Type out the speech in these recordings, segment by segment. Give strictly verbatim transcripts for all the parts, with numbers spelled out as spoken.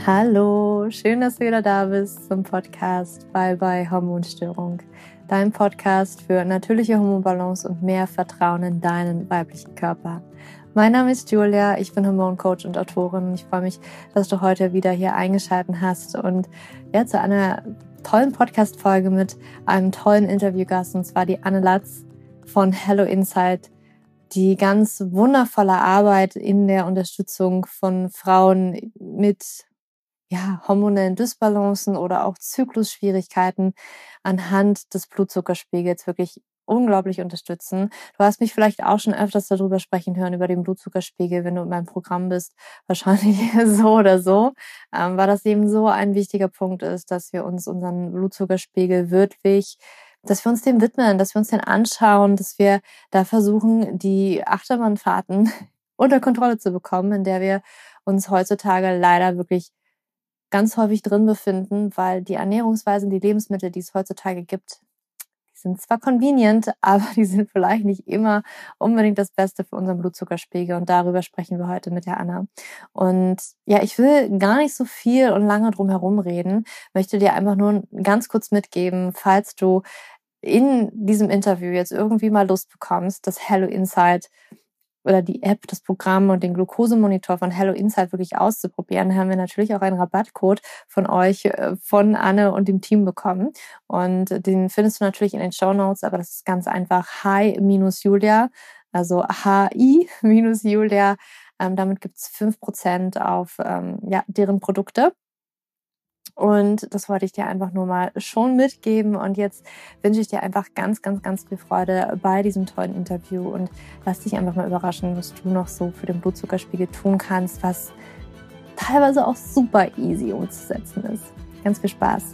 Hallo, schön, dass du wieder da bist zum Podcast Bye Bye Hormonstörung, dein Podcast für natürliche Hormonbalance und mehr Vertrauen in deinen weiblichen Körper. Mein Name ist Julia, ich bin Hormoncoach und Autorin. Ich freue mich, dass du heute wieder hier eingeschaltet hast und ja, zu einer tollen Podcast-Folge mit einem tollen Interviewgast, und zwar die Anne Latz von Hello Insight, die ganz wundervolle Arbeit in der Unterstützung von Frauen mit ja, hormonellen Dysbalancen oder auch Zyklusschwierigkeiten anhand des Blutzuckerspiegels wirklich unglaublich unterstützen. Du hast mich vielleicht auch schon öfters darüber sprechen hören, über den Blutzuckerspiegel, wenn du in meinem Programm bist, wahrscheinlich so oder so, ähm, weil das eben so ein wichtiger Punkt ist, dass wir uns unseren Blutzuckerspiegel wirklich, dass wir uns dem widmen, dass wir uns den anschauen, dass wir da versuchen, die Achterbahnfahrten unter Kontrolle zu bekommen, in der wir uns heutzutage leider wirklich ganz häufig drin befinden, weil die Ernährungsweisen, die Lebensmittel, die es heutzutage gibt, die sind zwar convenient, aber die sind vielleicht nicht immer unbedingt das Beste für unseren Blutzuckerspiegel, und darüber sprechen wir heute mit der Anna. Und ja, ich will gar nicht so viel und lange drum herum reden, möchte dir einfach nur ganz kurz mitgeben, falls du in diesem Interview jetzt irgendwie mal Lust bekommst, das Hello Insight oder die App, das Programm und den Glukosemonitor von Hello Insight wirklich auszuprobieren, haben wir natürlich auch einen Rabattcode von euch, von Anne und dem Team bekommen. Und den findest du natürlich in den Shownotes, aber das ist ganz einfach Hi-Julia, also H I-Julia. Ähm, damit gibt's fünf Prozent auf ähm, ja, deren Produkte. Und das wollte ich dir einfach nur mal schon mitgeben. Und jetzt wünsche ich dir einfach ganz, ganz, ganz viel Freude bei diesem tollen Interview und lass dich einfach mal überraschen, was du noch so für den Blutzuckerspiegel tun kannst, was teilweise auch super easy umzusetzen ist. Ganz viel Spaß.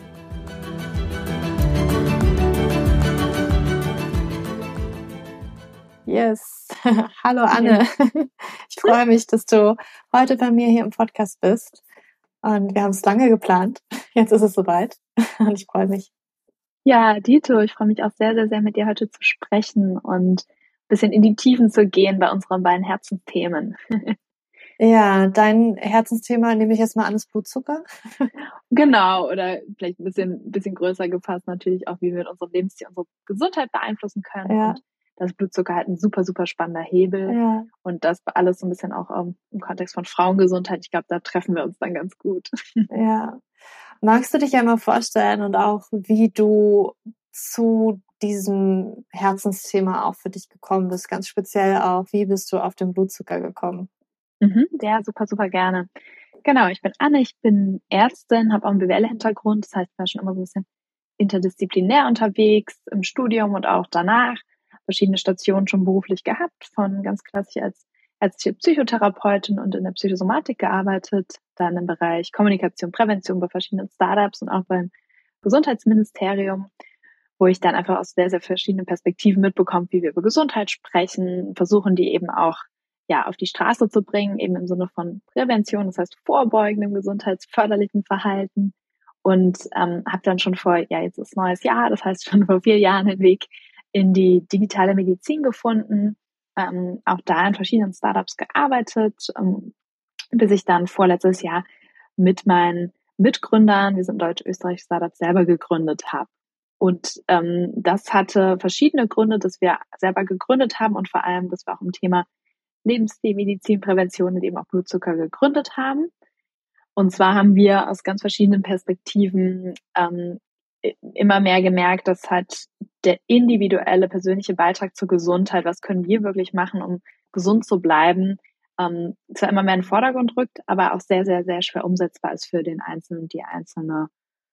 Yes. Hallo Anne. Ich freue mich, dass du heute bei mir hier im Podcast bist. Und wir haben es lange geplant. Jetzt ist es soweit. Und ich freue mich. Ja, Dito, ich freue mich auch sehr, sehr, sehr, mit dir heute zu sprechen und ein bisschen in die Tiefen zu gehen bei unseren beiden Herzensthemen. Ja, dein Herzensthema nehme ich jetzt mal an, ist Blutzucker. Genau, oder vielleicht ein bisschen, bisschen größer gefasst natürlich auch, wie wir mit unserem Lebensstil unsere Gesundheit beeinflussen können. Ja. Und das Blutzucker halt ein super, super spannender Hebel. Ja. Und das alles so ein bisschen auch um, im Kontext von Frauengesundheit. Ich glaube, da treffen wir uns dann ganz gut. Ja. Magst du dich einmal vorstellen und auch, wie du zu diesem Herzensthema auch für dich gekommen bist? Ganz speziell auch, wie bist du auf den Blutzucker gekommen? Mhm, ja, super, super gerne. Genau, ich bin Anne, ich bin Ärztin, habe auch einen B W L-Hintergrund. Das heißt, ich war schon immer so ein bisschen interdisziplinär unterwegs im Studium und auch danach. Verschiedene Stationen schon beruflich gehabt, von ganz klassisch als ärztliche Psychotherapeutin und in der Psychosomatik gearbeitet, dann im Bereich Kommunikation, Prävention bei verschiedenen Startups und auch beim Gesundheitsministerium, wo ich dann einfach aus sehr, sehr verschiedenen Perspektiven mitbekomme, wie wir über Gesundheit sprechen, versuchen die eben auch ja auf die Straße zu bringen, eben im Sinne von Prävention, das heißt vorbeugendem gesundheitsförderlichen Verhalten. Und ähm, habe dann schon vor, ja jetzt ist neues Jahr, das heißt schon vor vier Jahren den Weg in die digitale Medizin gefunden, ähm, auch da in verschiedenen Startups gearbeitet, ähm, bis ich dann vorletztes Jahr mit meinen Mitgründern, wir sind deutsch-österreichische Startups, selber gegründet habe. Und ähm, das hatte verschiedene Gründe, dass wir selber gegründet haben und vor allem, dass wir auch im Thema Lebensstilmedizin, Prävention und eben auch Blutzucker gegründet haben. Und zwar haben wir aus ganz verschiedenen Perspektiven ähm, immer mehr gemerkt, dass halt der individuelle persönliche Beitrag zur Gesundheit, was können wir wirklich machen, um gesund zu bleiben, ähm, zwar immer mehr in den Vordergrund rückt, aber auch sehr, sehr, sehr schwer umsetzbar ist für den Einzelnen und die Einzelne.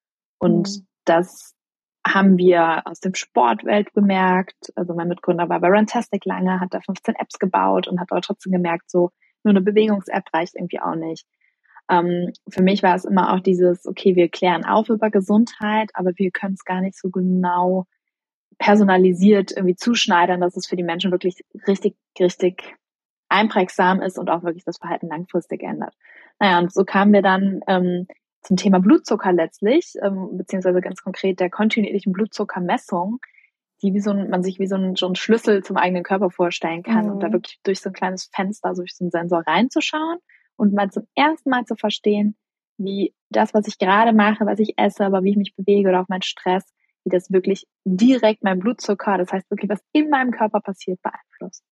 Und mhm. das haben wir aus dem Sportwelt gemerkt. Also mein Mitgründer war bei Runtastic lange, hat da fünfzehn Apps gebaut und hat aber trotzdem gemerkt, so nur eine Bewegungs-App reicht irgendwie auch nicht. Ähm, für mich war es immer auch dieses, okay, wir klären auf über Gesundheit, aber wir können es gar nicht so genau personalisiert irgendwie zuschneidern, dass es für die Menschen wirklich richtig, richtig einprägsam ist und auch wirklich das Verhalten langfristig ändert. Naja, und so kamen wir dann ähm, zum Thema Blutzucker letztlich, ähm, beziehungsweise ganz konkret der kontinuierlichen Blutzuckermessung, die wie so ein, man sich wie so ein, so ein Schlüssel zum eigenen Körper vorstellen kann mhm. und da wirklich durch so ein kleines Fenster, durch so einen Sensor reinzuschauen und mal zum ersten Mal zu verstehen, wie das, was ich gerade mache, was ich esse, aber wie ich mich bewege oder auch mein Stress, wie das wirklich direkt mein Blutzucker, das heißt wirklich, was in meinem Körper passiert, beeinflusst.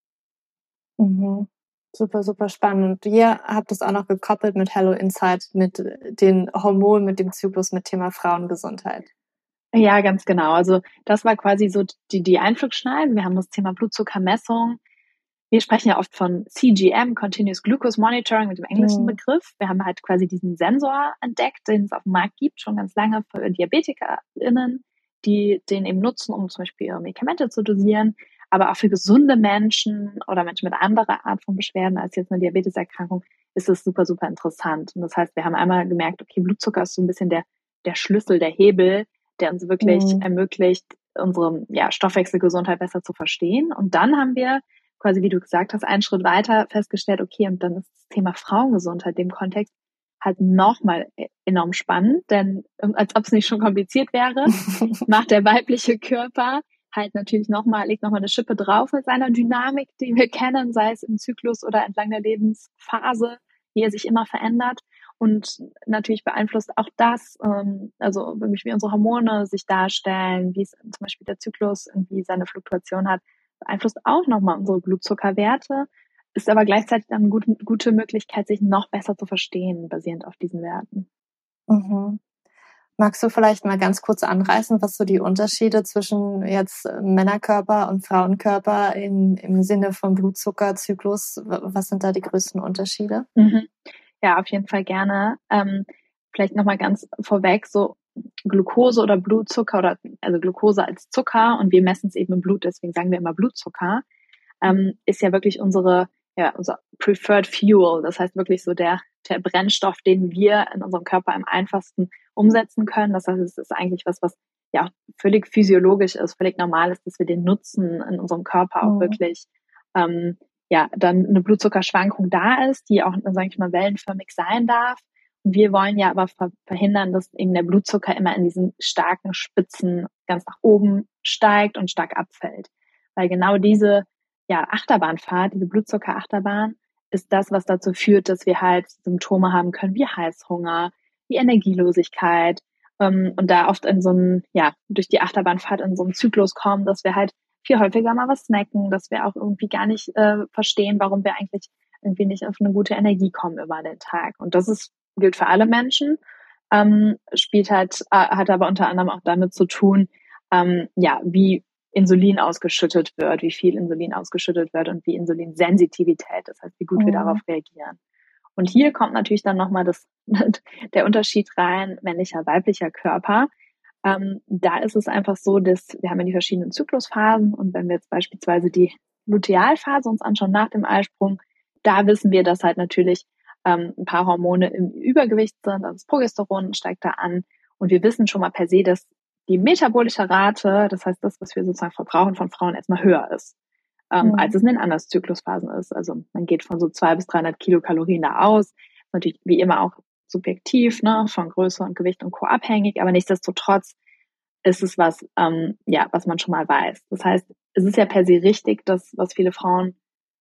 Mhm. Super, super spannend. Und ihr habt es auch noch gekoppelt mit Hello Insight, mit den Hormonen, mit dem Zyklus, mit Thema Frauengesundheit. Ja, ganz genau. Also das war quasi so die, die Einflugschneise. Wir haben das Thema Blutzuckermessung. Wir sprechen ja oft von C G M, Continuous Glucose Monitoring mit dem englischen Mhm. Begriff. Wir haben halt quasi diesen Sensor entdeckt, den es auf dem Markt gibt, schon ganz lange für DiabetikerInnen, die den eben nutzen, um zum Beispiel ihre Medikamente zu dosieren, aber auch für gesunde Menschen oder Menschen mit anderer Art von Beschwerden als jetzt eine Diabeteserkrankung ist es super, super interessant. Und das heißt, wir haben einmal gemerkt, okay, Blutzucker ist so ein bisschen der, der Schlüssel, der Hebel, der uns wirklich Mhm. ermöglicht, unsere ja, Stoffwechselgesundheit besser zu verstehen. Und dann haben wir quasi, wie du gesagt hast, einen Schritt weiter festgestellt, okay, und dann ist das Thema Frauengesundheit im Kontext halt nochmal enorm spannend, denn als ob es nicht schon kompliziert wäre, macht der weibliche Körper halt natürlich nochmal, legt nochmal eine Schippe drauf mit seiner Dynamik, die wir kennen, sei es im Zyklus oder entlang der Lebensphase, wie er sich immer verändert. Und natürlich beeinflusst auch das, ähm, also wirklich wie unsere Hormone sich darstellen, wie es zum Beispiel der Zyklus irgendwie seine Fluktuation hat, beeinflusst auch nochmal unsere Blutzuckerwerte, ist aber gleichzeitig dann eine gute, gute Möglichkeit, sich noch besser zu verstehen, basierend auf diesen Werten. Mhm. Magst du vielleicht mal ganz kurz anreißen, was so die Unterschiede zwischen jetzt Männerkörper und Frauenkörper im, im Sinne von Blutzuckerzyklus, was sind da die größten Unterschiede? Mhm. Ja, auf jeden Fall gerne. Ähm, vielleicht nochmal ganz vorweg, so Glucose oder Blutzucker oder also Glucose als Zucker und wir messen es eben im Blut, deswegen sagen wir immer Blutzucker, ähm, ist ja wirklich unsere, ja, unser preferred fuel. Das heißt wirklich so der, der Brennstoff, den wir in unserem Körper am einfachsten umsetzen können. Das heißt, es ist eigentlich was, was ja auch völlig physiologisch ist, völlig normal ist, dass wir den nutzen in unserem Körper auch Mhm. wirklich, ähm, ja, dann eine Blutzuckerschwankung da ist, die auch, sage ich mal, wellenförmig sein darf. Und wir wollen ja aber verhindern, dass eben der Blutzucker immer in diesen starken Spitzen ganz nach oben steigt und stark abfällt. Weil genau diese ja, Achterbahnfahrt, diese Blutzuckerachterbahn, ist das, was dazu führt, dass wir halt Symptome haben können wie Heißhunger, wie Energielosigkeit ähm, und da oft in so einem, ja, durch die Achterbahnfahrt in so einen Zyklus kommen, dass wir halt viel häufiger mal was snacken, dass wir auch irgendwie gar nicht äh, verstehen, warum wir eigentlich irgendwie nicht auf eine gute Energie kommen über den Tag. Und das ist, gilt für alle Menschen, ähm, spielt halt, äh, hat aber unter anderem auch damit zu tun, ähm, ja, wie Insulin ausgeschüttet wird, wie viel Insulin ausgeschüttet wird und wie Insulinsensitivität, das heißt, wie gut wir darauf Mhm. reagieren. Und hier kommt natürlich dann nochmal das, der Unterschied rein, männlicher, weiblicher Körper. Ähm, da ist es einfach so, dass wir haben ja die verschiedenen Zyklusphasen und wenn wir jetzt beispielsweise die Lutealphase uns anschauen nach dem Eisprung, da wissen wir, dass halt natürlich ähm, ein paar Hormone im Übergewicht sind, also das Progesteron steigt da an und wir wissen schon mal per se, dass die metabolische Rate, das heißt das, was wir sozusagen verbrauchen von Frauen, erstmal höher ist, ähm, Mhm. als es in den anderen Zyklusphasen ist. Also man geht von so zweihundert bis dreihundert Kilokalorien da aus. Natürlich wie immer auch subjektiv, ne, von Größe und Gewicht und Co. abhängig, aber nichtsdestotrotz ist es was, ähm, ja, was man schon mal weiß. Das heißt, es ist ja per se richtig, dass was viele Frauen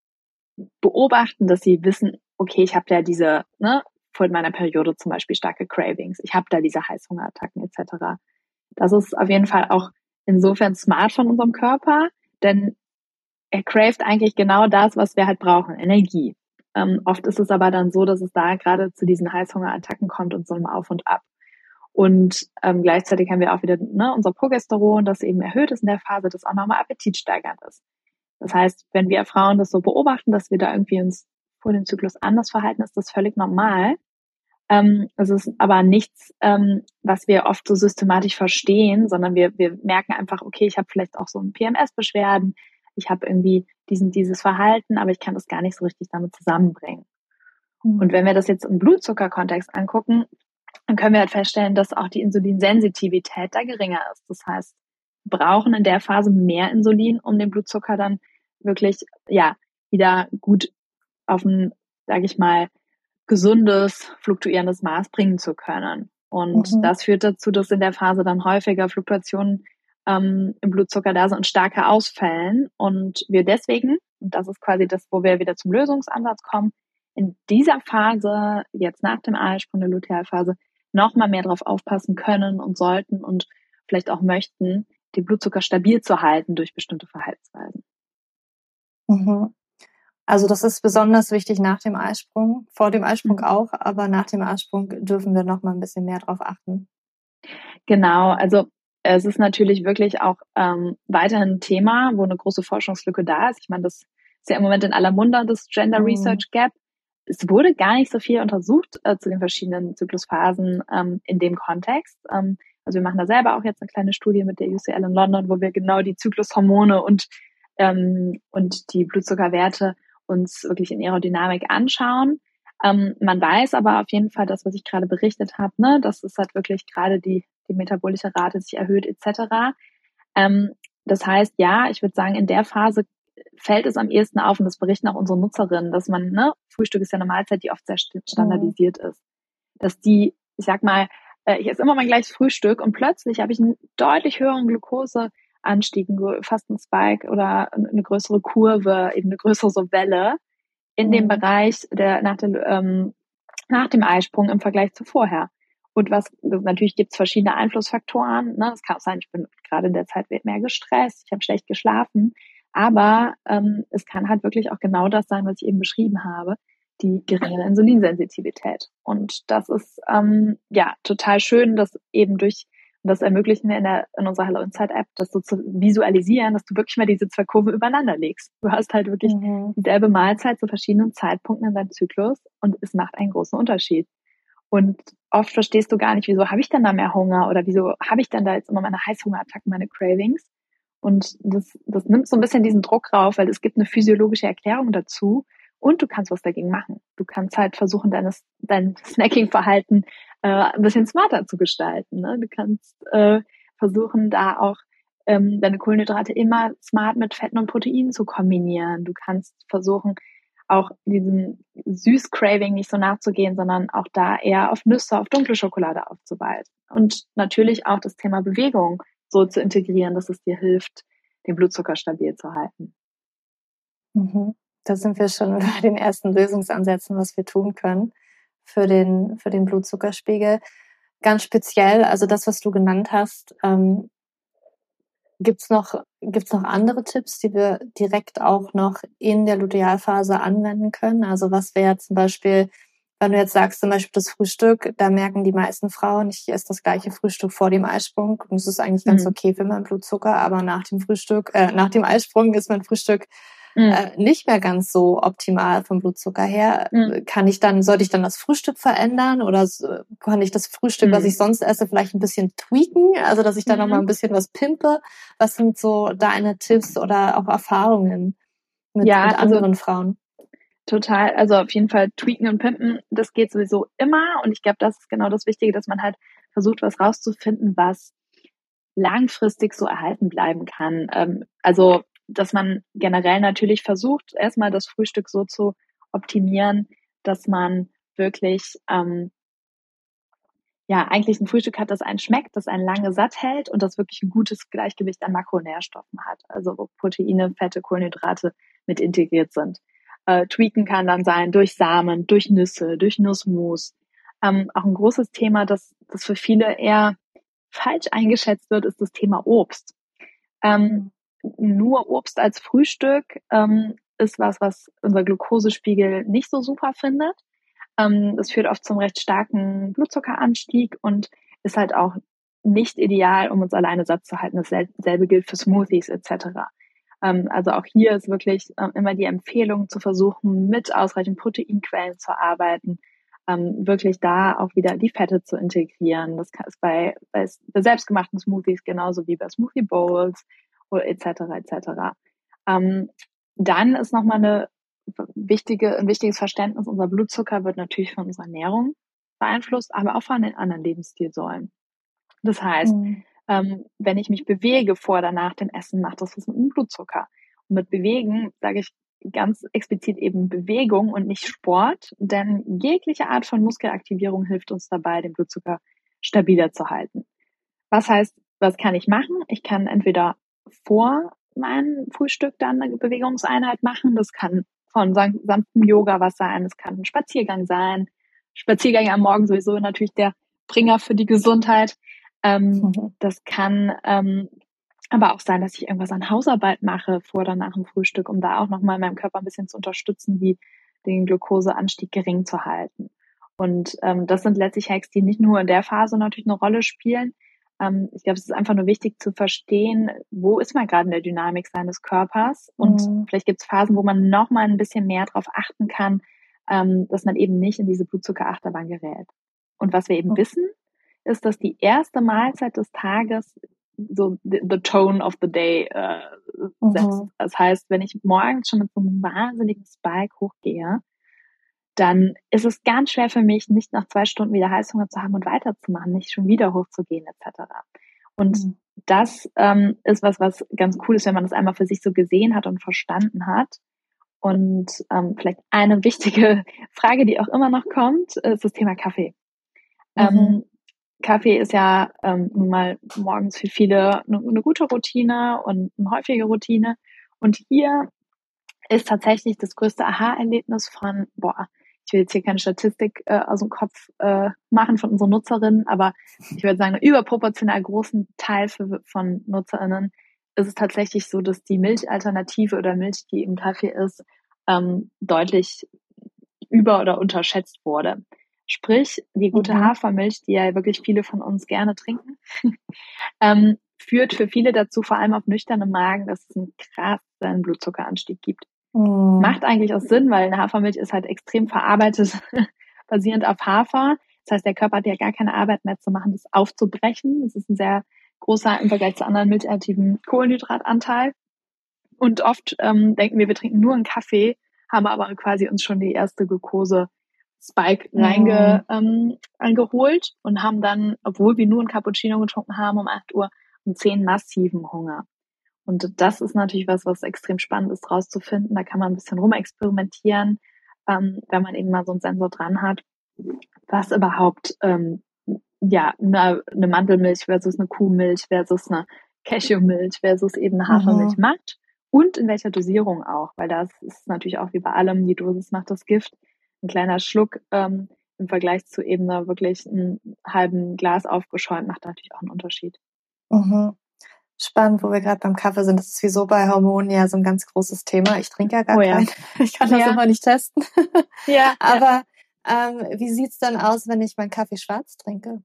beobachten, dass sie wissen, okay, ich habe ja diese, ne, vor meiner Periode zum Beispiel starke Cravings, ich habe da diese Heißhungerattacken et cetera. Das ist auf jeden Fall auch insofern smart von unserem Körper, denn er craved eigentlich genau das, was wir halt brauchen, Energie. Ähm, oft ist es aber dann so, dass es da gerade zu diesen Heißhungerattacken kommt und so einem Auf und Ab. Und ähm, gleichzeitig haben wir auch wieder ne, unser Progesteron, das eben erhöht ist in der Phase, das auch nochmal appetitsteigernd ist. Das heißt, wenn wir Frauen das so beobachten, dass wir da irgendwie uns vor dem Zyklus anders verhalten, ist das völlig normal. Ähm, es ist aber nichts, ähm, was wir oft so systematisch verstehen, sondern wir, wir merken einfach, okay, ich habe vielleicht auch so ein P M S-Beschwerden, ich habe irgendwie diesen, dieses Verhalten, aber ich kann das gar nicht so richtig damit zusammenbringen. Mhm. Und wenn wir das jetzt im Blutzuckerkontext angucken, dann können wir halt feststellen, dass auch die Insulinsensitivität da geringer ist. Das heißt, wir brauchen in der Phase mehr Insulin, um den Blutzucker dann wirklich, ja, wieder gut auf ein, sage ich mal, gesundes, fluktuierendes Maß bringen zu können. Und Mhm. das führt dazu, dass in der Phase dann häufiger Fluktuationen ähm, im Blutzucker da sind und starke Ausfällen. Und wir deswegen, und das ist quasi das, wo wir wieder zum Lösungsansatz kommen, in dieser Phase, jetzt nach dem Eisprung, der Lutealphase, noch mal mehr darauf aufpassen können und sollten und vielleicht auch möchten, den Blutzucker stabil zu halten durch bestimmte Verhaltensweisen. Mhm. Also das ist besonders wichtig nach dem Eisprung, vor dem Eisprung Mhm. auch, aber nach dem Eisprung dürfen wir noch mal ein bisschen mehr drauf achten. Genau, also es ist natürlich wirklich auch ähm, weiterhin ein Thema, wo eine große Forschungslücke da ist. Ich meine, das ist ja im Moment in aller Munde, das Gender Mhm. Research Gap. Es wurde gar nicht so viel untersucht äh, zu den verschiedenen Zyklusphasen ähm, in dem Kontext. Ähm, also wir machen da selber auch jetzt eine kleine Studie mit der U C L in London, wo wir genau die Zyklushormone und ähm, und die Blutzuckerwerte uns wirklich in ihrer Dynamik anschauen. Ähm, man weiß aber auf jeden Fall, das, was ich gerade berichtet habe, ne, dass es halt wirklich gerade die, die metabolische Rate sich erhöht et cetera. Ähm, das heißt, ja, ich würde sagen, in der Phase fällt es am ehesten auf, und das berichten auch unsere Nutzerinnen, dass man, ne, Frühstück ist ja eine Mahlzeit, die oft sehr standardisiert mhm. ist. Dass die, ich sag mal, äh, ich esse immer mein gleiches Frühstück und plötzlich habe ich einen deutlich höheren Glukoseanstieg, fast einen Spike oder eine größere Kurve, eben eine größere so Welle in mhm. dem Bereich der nach, der, ähm, nach dem Eisprung im Vergleich zu vorher. Und was, natürlich gibt es verschiedene Einflussfaktoren, ne? Es kann auch sein, ich bin gerade in der Zeit mehr gestresst, ich habe schlecht geschlafen, aber ähm, es kann halt wirklich auch genau das sein, was ich eben beschrieben habe, die geringere Insulinsensitivität. Und das ist ähm, ja total schön, dass eben durch, und das ermöglichen wir in, der, in unserer Hello Insight App, das so zu visualisieren, dass du wirklich mal diese zwei Kurven übereinander legst. Du hast halt wirklich mhm. dieselbe Mahlzeit zu verschiedenen Zeitpunkten in deinem Zyklus und es macht einen großen Unterschied. Und oft verstehst du gar nicht, wieso habe ich denn da mehr Hunger oder wieso habe ich denn da jetzt immer meine Heißhungerattacken, meine Cravings. Und das, das nimmt so ein bisschen diesen Druck rauf, weil es gibt eine physiologische Erklärung dazu und du kannst was dagegen machen. Du kannst halt versuchen, deines, dein Snacking-Verhalten äh, ein bisschen smarter zu gestalten. Ne? Du kannst äh, versuchen, da auch ähm, deine Kohlenhydrate immer smart mit Fetten und Proteinen zu kombinieren. Du kannst versuchen, auch diesen Süß-Craving nicht so nachzugehen, sondern auch da eher auf Nüsse, auf dunkle Schokolade aufzuweisen. Und natürlich auch das Thema Bewegung so zu integrieren, dass es dir hilft, den Blutzucker stabil zu halten. Mhm. Da sind wir schon bei den ersten Lösungsansätzen, was wir tun können für den, für den Blutzuckerspiegel. Ganz speziell, also das, was du genannt hast, ähm, Gibt's noch, gibt's noch andere Tipps, die wir direkt auch noch in der Lutealphase anwenden können? Also was wäre zum Beispiel, wenn du jetzt sagst, zum Beispiel das Frühstück, da merken die meisten Frauen, ich esse das gleiche Frühstück vor dem Eisprung und es ist eigentlich ganz mhm. okay für meinen Blutzucker, aber nach dem Frühstück, äh, nach dem Eisprung ist mein Frühstück mhm. äh, nicht mehr ganz so optimal vom Blutzucker her. Mhm. Kann ich dann, sollte ich dann das Frühstück verändern oder kann ich das Frühstück, mhm. was ich sonst esse, vielleicht ein bisschen tweaken, also dass ich da mhm. nochmal ein bisschen was pimpe? Was sind so deine Tipps oder auch Erfahrungen mit, ja, mit anderen also, Frauen? Total, also auf jeden Fall tweaken und pimpen, das geht sowieso immer und ich glaube, das ist genau das Wichtige, dass man halt versucht, was rauszufinden, was langfristig so erhalten bleiben kann. Ähm, also, dass man generell natürlich versucht, erstmal das Frühstück so zu optimieren, dass man wirklich ähm, ja eigentlich ein Frühstück hat, das einen schmeckt, das einen lange satt hält und das wirklich ein gutes Gleichgewicht an Makronährstoffen hat. Also wo Proteine, Fette, Kohlenhydrate mit integriert sind. Äh, tweaken kann dann sein durch Samen, durch Nüsse, durch Nussmus. Ähm, auch ein großes Thema, das, das für viele eher falsch eingeschätzt wird, ist das Thema Obst. Ähm, nur Obst als Frühstück ähm, ist was, was unser Glukosespiegel nicht so super findet. Ähm, das führt oft zum recht starken Blutzuckeranstieg und ist halt auch nicht ideal, um uns alleine satt zu halten. Dasselbe gilt für Smoothies et cetera. Ähm, also auch hier ist wirklich äh, immer die Empfehlung zu versuchen, mit ausreichend Proteinquellen zu arbeiten, ähm, wirklich da auch wieder die Fette zu integrieren. Das ist bei, bei, bei selbstgemachten Smoothies genauso wie bei Smoothie Bowls oder et cetera et cetera. Ähm, dann ist nochmal eine wichtige, ein wichtiges Verständnis, unser Blutzucker wird natürlich von unserer Ernährung beeinflusst, aber auch von den anderen Lebensstilsäulen. Das heißt, mhm. ähm, wenn ich mich bewege vor oder nach dem Essen, macht das was mit dem Blutzucker. Und mit Bewegen sage ich ganz explizit eben Bewegung und nicht Sport, denn jegliche Art von Muskelaktivierung hilft uns dabei, den Blutzucker stabiler zu halten. Was heißt, was kann ich machen? Ich kann entweder vor meinem Frühstück dann eine Bewegungseinheit machen. Das kann von san- sanftem Yoga was sein, es kann ein Spaziergang sein. Spaziergang am Morgen sowieso natürlich der Bringer für die Gesundheit. Ähm, Mhm. das kann ähm, aber auch sein, dass ich irgendwas an Hausarbeit mache vor oder nach dem Frühstück, um da auch nochmal meinem Körper ein bisschen zu unterstützen, die, den Glukoseanstieg gering zu halten. Und ähm, das sind letztlich Hacks, die nicht nur in der Phase natürlich eine Rolle spielen. Ähm, ich glaube, es ist einfach nur wichtig zu verstehen, wo ist man gerade in der Dynamik seines Körpers. Und Mhm. vielleicht gibt es Phasen, wo man nochmal ein bisschen mehr darauf achten kann, ähm, dass man eben nicht in diese Blutzuckerachterbahn gerät. Und was wir eben wissen, ist, dass die erste Mahlzeit des Tages so the, the tone of the day äh, setzt. Mhm. Das heißt, wenn ich morgens schon mit so einem wahnsinnigen Spike hochgehe, dann ist es ganz schwer für mich, nicht nach zwei Stunden wieder Heißhunger zu haben und weiterzumachen, nicht schon wieder hochzugehen et cetera. Und Mhm. das ähm, ist was, was ganz cool ist, wenn man das einmal für sich so gesehen hat und verstanden hat. Und ähm, vielleicht eine wichtige Frage, die auch immer noch kommt, ist das Thema Kaffee. Mhm. Ähm, Kaffee ist ja ähm, nun mal morgens für viele eine, eine gute Routine und eine häufige Routine. Und hier ist tatsächlich das größte Aha-Erlebnis von, boah, ich will jetzt hier keine Statistik äh, aus dem Kopf äh, machen von unseren Nutzerinnen, aber ich würde sagen, einen überproportional großen Teil für, von NutzerInnen ist es tatsächlich so, dass die Milchalternative oder Milch, die im Kaffee ist, ähm, deutlich über- oder unterschätzt wurde. Sprich, die gute Mhm. Hafermilch, die ja wirklich viele von uns gerne trinken, ähm, führt für viele dazu, vor allem auf nüchternem Magen, dass es einen krassen Blutzuckeranstieg gibt. Mhm. Macht eigentlich auch Sinn, weil eine Hafermilch ist halt extrem verarbeitet, basierend auf Hafer. Das heißt, der Körper hat ja gar keine Arbeit mehr zu machen, das aufzubrechen. Das ist ein sehr großer im Vergleich zu anderen milchartigen Kohlenhydratanteil. Und oft ähm, denken wir, wir trinken nur einen Kaffee, haben aber quasi uns schon die erste Glucose-Spike reinge, ähm, eingeholt und haben dann, obwohl wir nur einen Cappuccino getrunken haben, um acht Uhr um zehn massiven Hunger. Und das ist natürlich was, was extrem spannend ist, rauszufinden. Da kann man ein bisschen rumexperimentieren, ähm, wenn man eben mal so einen Sensor dran hat, was überhaupt ähm, ja eine, eine Mandelmilch versus eine Kuhmilch versus eine Cashewmilch versus eben eine Hafermilch Mhm. macht und in welcher Dosierung auch, weil das ist natürlich auch wie bei allem, die Dosis macht das Gift. Ein kleiner Schluck ähm, im Vergleich zu eben einer wirklich einen halben Glas aufgeschäumt macht natürlich auch einen Unterschied. Mhm. Spannend, wo wir gerade beim Kaffee sind. Das ist sowieso bei Hormonen ja so ein ganz großes Thema. Ich trinke ja gar Oh ja. keinen. Ich kann das Ja. immer nicht testen. Ja, Aber ähm, wie sieht's dann aus, wenn ich meinen Kaffee schwarz trinke?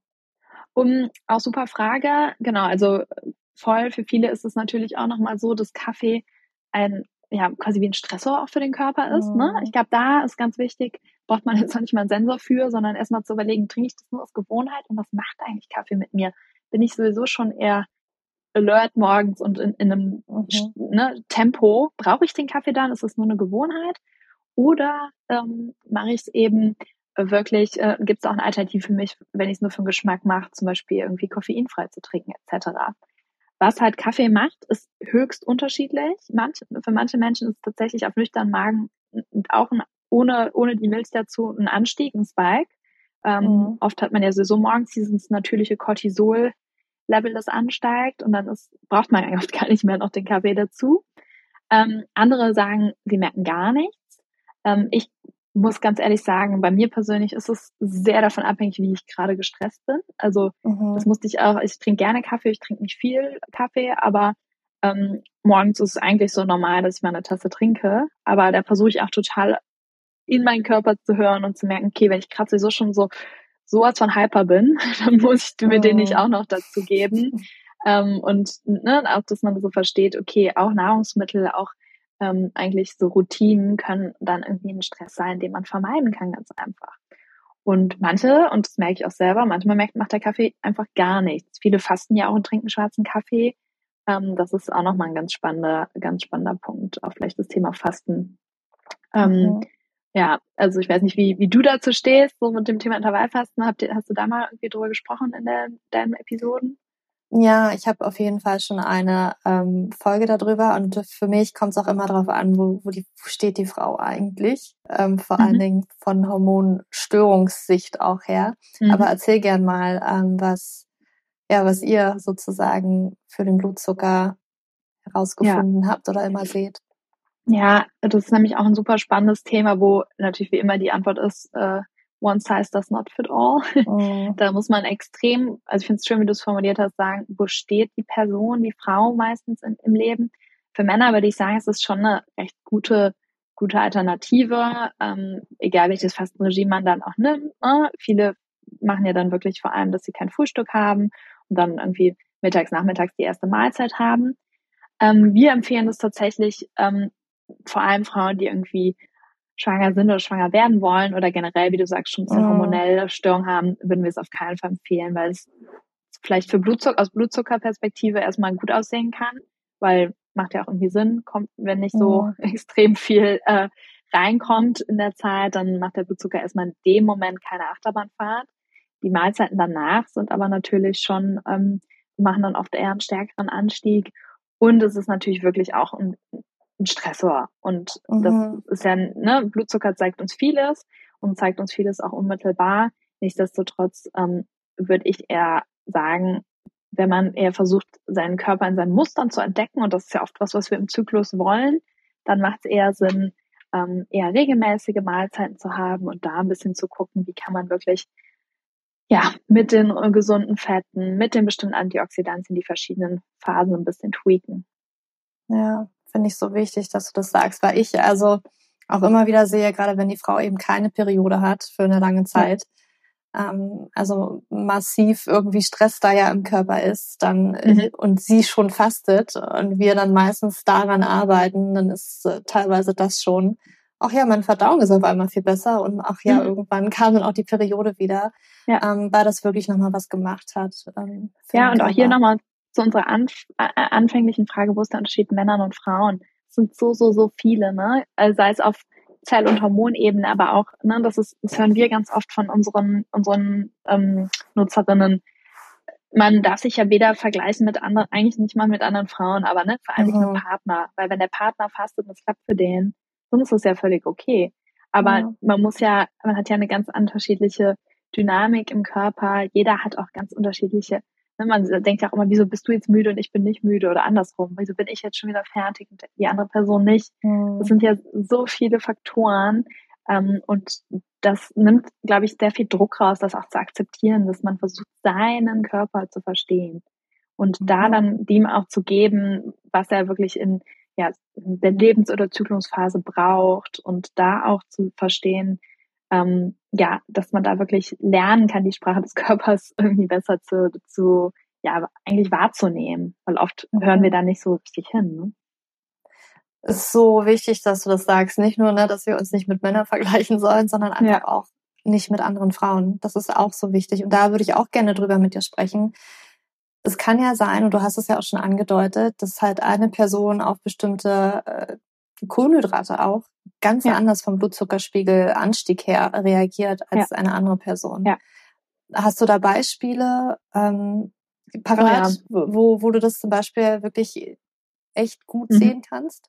Um, auch super Frage. Genau, also voll für viele ist es natürlich auch nochmal so, dass Kaffee ein, ja, quasi wie ein Stressor auch für den Körper ist. Ne? Ich Mhm. glaube, da ist ganz wichtig, braucht man jetzt noch nicht mal einen Sensor für, sondern erstmal zu überlegen, trinke ich das nur aus Gewohnheit und was macht eigentlich Kaffee mit mir? Bin ich sowieso schon eher alert morgens und in, in einem Mhm. ne, Tempo? Brauche ich den Kaffee dann? Ist es nur eine Gewohnheit? Oder ähm, mache ich es eben äh, wirklich, äh, gibt es auch eine Alternative für mich, wenn ich es nur für den Geschmack mache, zum Beispiel irgendwie koffeinfrei zu trinken et cetera. Was halt Kaffee macht, ist höchst unterschiedlich. Manch, für manche Menschen ist es tatsächlich auf nüchternen Magen und auch ein, ohne, ohne die Milch dazu ein Anstieg, ein Spike. Ähm, Mhm. oft hat man ja sowieso morgens dieses natürliche Cortisol-Level, das ansteigt und dann ist, braucht man eigentlich oft gar nicht mehr noch den Kaffee dazu. Ähm, andere sagen, sie merken gar nichts. Ähm, ich muss ganz ehrlich sagen, bei mir persönlich ist es sehr davon abhängig, wie ich gerade gestresst bin. Also das Mhm. musste ich auch, ich trinke gerne Kaffee, ich trinke nicht viel Kaffee, aber ähm, morgens ist es eigentlich so normal, dass ich mal eine Tasse trinke. Aber da versuche ich auch total in meinen Körper zu hören und zu merken, okay, wenn ich gerade sowieso schon so sowas von hyper bin, dann muss ich mir den nicht auch Mhm. noch dazu geben. Ähm, und ne, auch, dass man so versteht, okay, auch Nahrungsmittel, auch ähm, eigentlich so Routinen können dann irgendwie ein Stress sein, den man vermeiden kann, ganz einfach. Und manche, und das merke ich auch selber, manchmal merkt, macht der Kaffee einfach gar nichts. Viele fasten ja auch und trinken schwarzen Kaffee. Ähm, das ist auch nochmal ein ganz spannender, ganz spannender Punkt, auch vielleicht das Thema Fasten. Ähm, Mhm. ja, also ich weiß nicht, wie, wie du dazu stehst, so mit dem Thema Intervallfasten. Habt ihr, hast du da mal irgendwie drüber gesprochen in der, deinen Episoden? Ja, ich habe auf jeden Fall schon eine ähm, Folge darüber und für mich kommt es auch immer darauf an, wo, wo, die, wo steht die Frau eigentlich, ähm, vor allen Mhm. Dingen von Hormonstörungssicht auch her. Aber Mhm. erzähl gern mal, ähm, was ja, was ihr sozusagen für den Blutzucker Ja, herausgefunden habt oder immer seht. Ja, das ist nämlich auch ein super spannendes Thema, wo natürlich wie immer die Antwort ist, äh, one size does not fit all. Mhm. Da muss man extrem, also ich finde es schön, wie du es formuliert hast, sagen, wo steht die Person, die Frau meistens in, im Leben. Für Männer würde ich sagen, es ist schon eine recht gute, gute Alternative, ähm, egal welches Fastenregime man dann auch nimmt. Ne? Viele machen ja dann wirklich vor allem, dass sie kein Frühstück haben und dann irgendwie mittags, nachmittags die erste Mahlzeit haben. Ähm, wir empfehlen das tatsächlich ähm, vor allem Frauen, die irgendwie schwanger sind oder schwanger werden wollen oder generell, wie du sagst, schon ein bisschen Mhm. hormonelle Störung haben, würden wir es auf keinen Fall empfehlen, weil es vielleicht für Blutzucker, aus Blutzuckerperspektive erstmal gut aussehen kann, weil macht ja auch irgendwie Sinn, kommt, wenn nicht so Mhm. extrem viel äh, reinkommt in der Zeit, dann macht der Blutzucker erstmal in dem Moment keine Achterbahnfahrt. Die Mahlzeiten danach sind aber natürlich schon, ähm, machen dann oft eher einen stärkeren Anstieg. Und es ist natürlich wirklich auch ein, ein Stressor. Und das Mhm. ist ja, ne, Blutzucker zeigt uns vieles und zeigt uns vieles auch unmittelbar. Nichtsdestotrotz ähm, würde ich eher sagen, wenn man eher versucht, seinen Körper in seinen Mustern zu entdecken, und das ist ja oft was, was wir im Zyklus wollen, dann macht es eher Sinn, ähm, eher regelmäßige Mahlzeiten zu haben und da ein bisschen zu gucken, wie kann man wirklich ja mit den äh, gesunden Fetten, mit den bestimmten Antioxidantien die verschiedenen Phasen ein bisschen tweaken. Ja, finde ich so wichtig, dass du das sagst, weil ich also auch immer wieder sehe, gerade wenn die Frau eben keine Periode hat für eine lange Ja, Zeit, ähm, also massiv irgendwie Stress da ja im Körper ist, dann mhm. äh, und sie schon fastet und wir dann meistens daran arbeiten, dann ist äh, teilweise das schon, ach ja, meine Verdauung ist auf einmal viel besser und ach ja, Mhm. irgendwann kam dann auch die Periode wieder, Ja. ähm, weil das wirklich nochmal was gemacht hat ähm, für Ja, den und auch hier Körper. nochmal zu unserer anf äh, anfänglichen Frage, wo ist der Unterschied Männern und Frauen? Es sind so, so, so viele, ne? Also sei es auf Zell- und Hormonebene, aber auch, ne, das ist, das hören wir ganz oft von unseren, unseren ähm, Nutzerinnen. Man darf sich ja weder vergleichen mit anderen, eigentlich nicht mal mit anderen Frauen, aber ne, vor allem nicht mit dem Mhm. Partner. Weil wenn der Partner fastet und es klappt für den, dann ist das ja völlig okay. Aber Ja. man muss ja, man hat ja eine ganz unterschiedliche Dynamik im Körper. Jeder hat auch ganz unterschiedliche, ne, man denkt ja auch immer, wieso bist du jetzt müde und ich bin nicht müde oder andersrum? Wieso bin ich jetzt schon wieder fertig und die andere Person nicht? Das Mhm. sind ja so viele Faktoren. Ähm, und das nimmt, glaube ich, sehr viel Druck raus, das auch zu akzeptieren, dass man versucht, seinen Körper zu verstehen und da Mhm. dann dem auch zu geben, was er wirklich in, ja, in der Lebens- oder Zyklusphase braucht und da auch zu verstehen, ähm, ja, dass man da wirklich lernen kann, die Sprache des Körpers irgendwie besser zu, zu, ja, eigentlich wahrzunehmen, weil oft hören wir Mhm. da nicht so richtig hin. Ne? Ist so wichtig, dass du das sagst. Nicht nur, ne, dass wir uns nicht mit Männern vergleichen sollen, sondern einfach Ja, auch nicht mit anderen Frauen. Das ist auch so wichtig. Und da würde ich auch gerne drüber mit dir sprechen. Es kann ja sein, und du hast es ja auch schon angedeutet, dass halt eine Person auf bestimmte äh, Kohlenhydrate auch ganz ja, anders vom Blutzuckerspiegelanstieg her reagiert ja, als eine andere Person. ja. Hast du da Beispiele ähm, Oh ja. parat, wo, wo du das zum Beispiel wirklich echt gut Mhm. sehen kannst?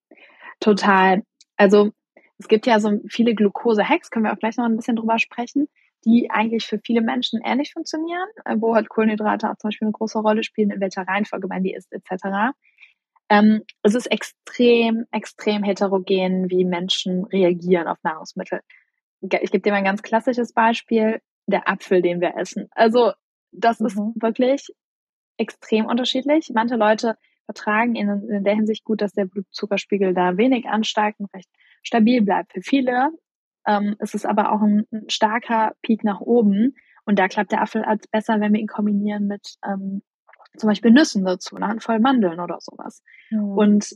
Total. Also es gibt ja so viele Glucose-Hacks, können wir auch gleich noch ein bisschen drüber sprechen, die eigentlich für viele Menschen ähnlich funktionieren, äh, wo halt Kohlenhydrate auch zum Beispiel eine große Rolle spielen, in welcher Reihenfolge man die isst, et cetera. Ähm, es ist extrem, extrem heterogen, wie Menschen reagieren auf Nahrungsmittel. Ich gebe dir mal ein ganz klassisches Beispiel, der Apfel, den wir essen. Also das ist Mhm. wirklich extrem unterschiedlich. Manche Leute vertragen ihn in der Hinsicht gut, dass der Blutzuckerspiegel da wenig ansteigt und recht stabil bleibt. Für viele ähm, ist es aber auch ein, ein starker Peak nach oben. Und da klappt der Apfel als besser, wenn wir ihn kombinieren mit ähm, zum Beispiel Nüssen dazu, eine Handvoll Mandeln oder sowas. Mhm. Und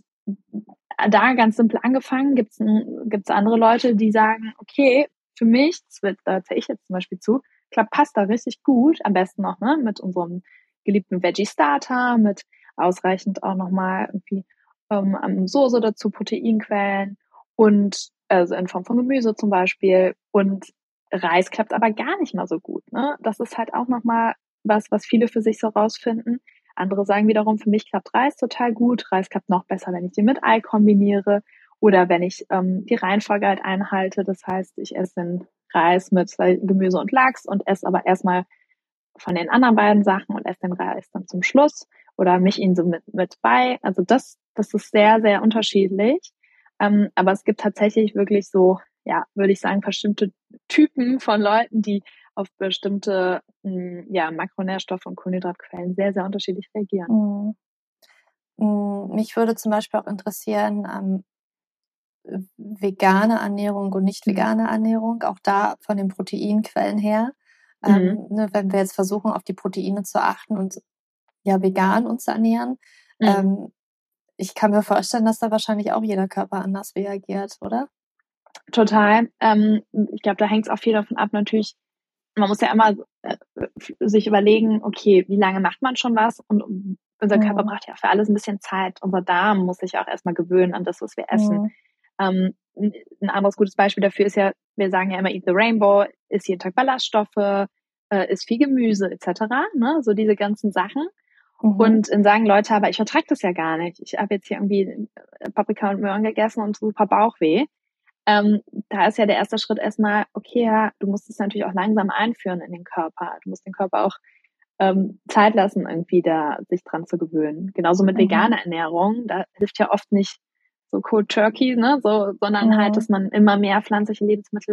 da ganz simpel angefangen, gibt es gibt's andere Leute, die sagen, okay, für mich, das wird, da zähle ich jetzt zum Beispiel zu, klappt Pasta richtig gut, am besten noch ne, mit unserem geliebten Veggie Starter, mit ausreichend auch nochmal irgendwie ähm, Soße dazu, Proteinquellen und also in Form von Gemüse zum Beispiel. Und Reis klappt aber gar nicht mal so gut. Ne? Das ist halt auch nochmal was, was viele für sich so rausfinden. Andere sagen wiederum, für mich klappt Reis total gut. Reis klappt noch besser, wenn ich den mit Ei kombiniere oder wenn ich ähm, die Reihenfolge halt einhalte. Das heißt, ich esse den Reis mit Gemüse und Lachs und esse aber erstmal von den anderen beiden Sachen und esse den Reis dann zum Schluss oder mich ihn so mit, mit bei. Also das, das ist sehr, sehr unterschiedlich. Ähm, aber es gibt tatsächlich wirklich so, ja, würde ich sagen, bestimmte Typen von Leuten, die auf bestimmte mh, ja, Makronährstoffe und Kohlenhydratquellen sehr, sehr unterschiedlich reagieren. Mhm. Mich würde zum Beispiel auch interessieren, ähm, vegane Ernährung und nicht vegane mhm. Ernährung, auch da von den Proteinquellen her. Mhm. Ähm, ne, wenn wir jetzt versuchen, auf die Proteine zu achten und ja vegan uns zu ernähren, mhm. ähm, ich kann mir vorstellen, dass da wahrscheinlich auch jeder Körper anders reagiert, oder? Total. Ähm, ich glaube, da hängt es auch viel davon ab, natürlich, man muss ja immer äh, sich überlegen, okay, wie lange macht man schon was? Und unser mhm. Körper braucht ja für alles ein bisschen Zeit. Unser Darm muss sich auch erstmal gewöhnen an das, was wir essen. Mhm. Ähm, ein anderes gutes Beispiel dafür ist ja, wir sagen ja immer, eat the rainbow, isst jeden Tag Ballaststoffe, äh, isst viel Gemüse et cetera. Ne? So diese ganzen Sachen. Mhm. Und dann sagen Leute, aber ich vertrage das ja gar nicht. Ich habe jetzt hier irgendwie Paprika und Möhren gegessen und super Bauchweh. Ähm, da ist ja der erste Schritt erstmal, okay, ja, du musst es natürlich auch langsam einführen in den Körper. Du musst den Körper auch ähm, Zeit lassen, irgendwie da sich dran zu gewöhnen. Genauso mit mhm. veganer Ernährung, da hilft ja oft nicht so Cold Turkey, ne, so, sondern mhm. halt, dass man immer mehr pflanzliche Lebensmittel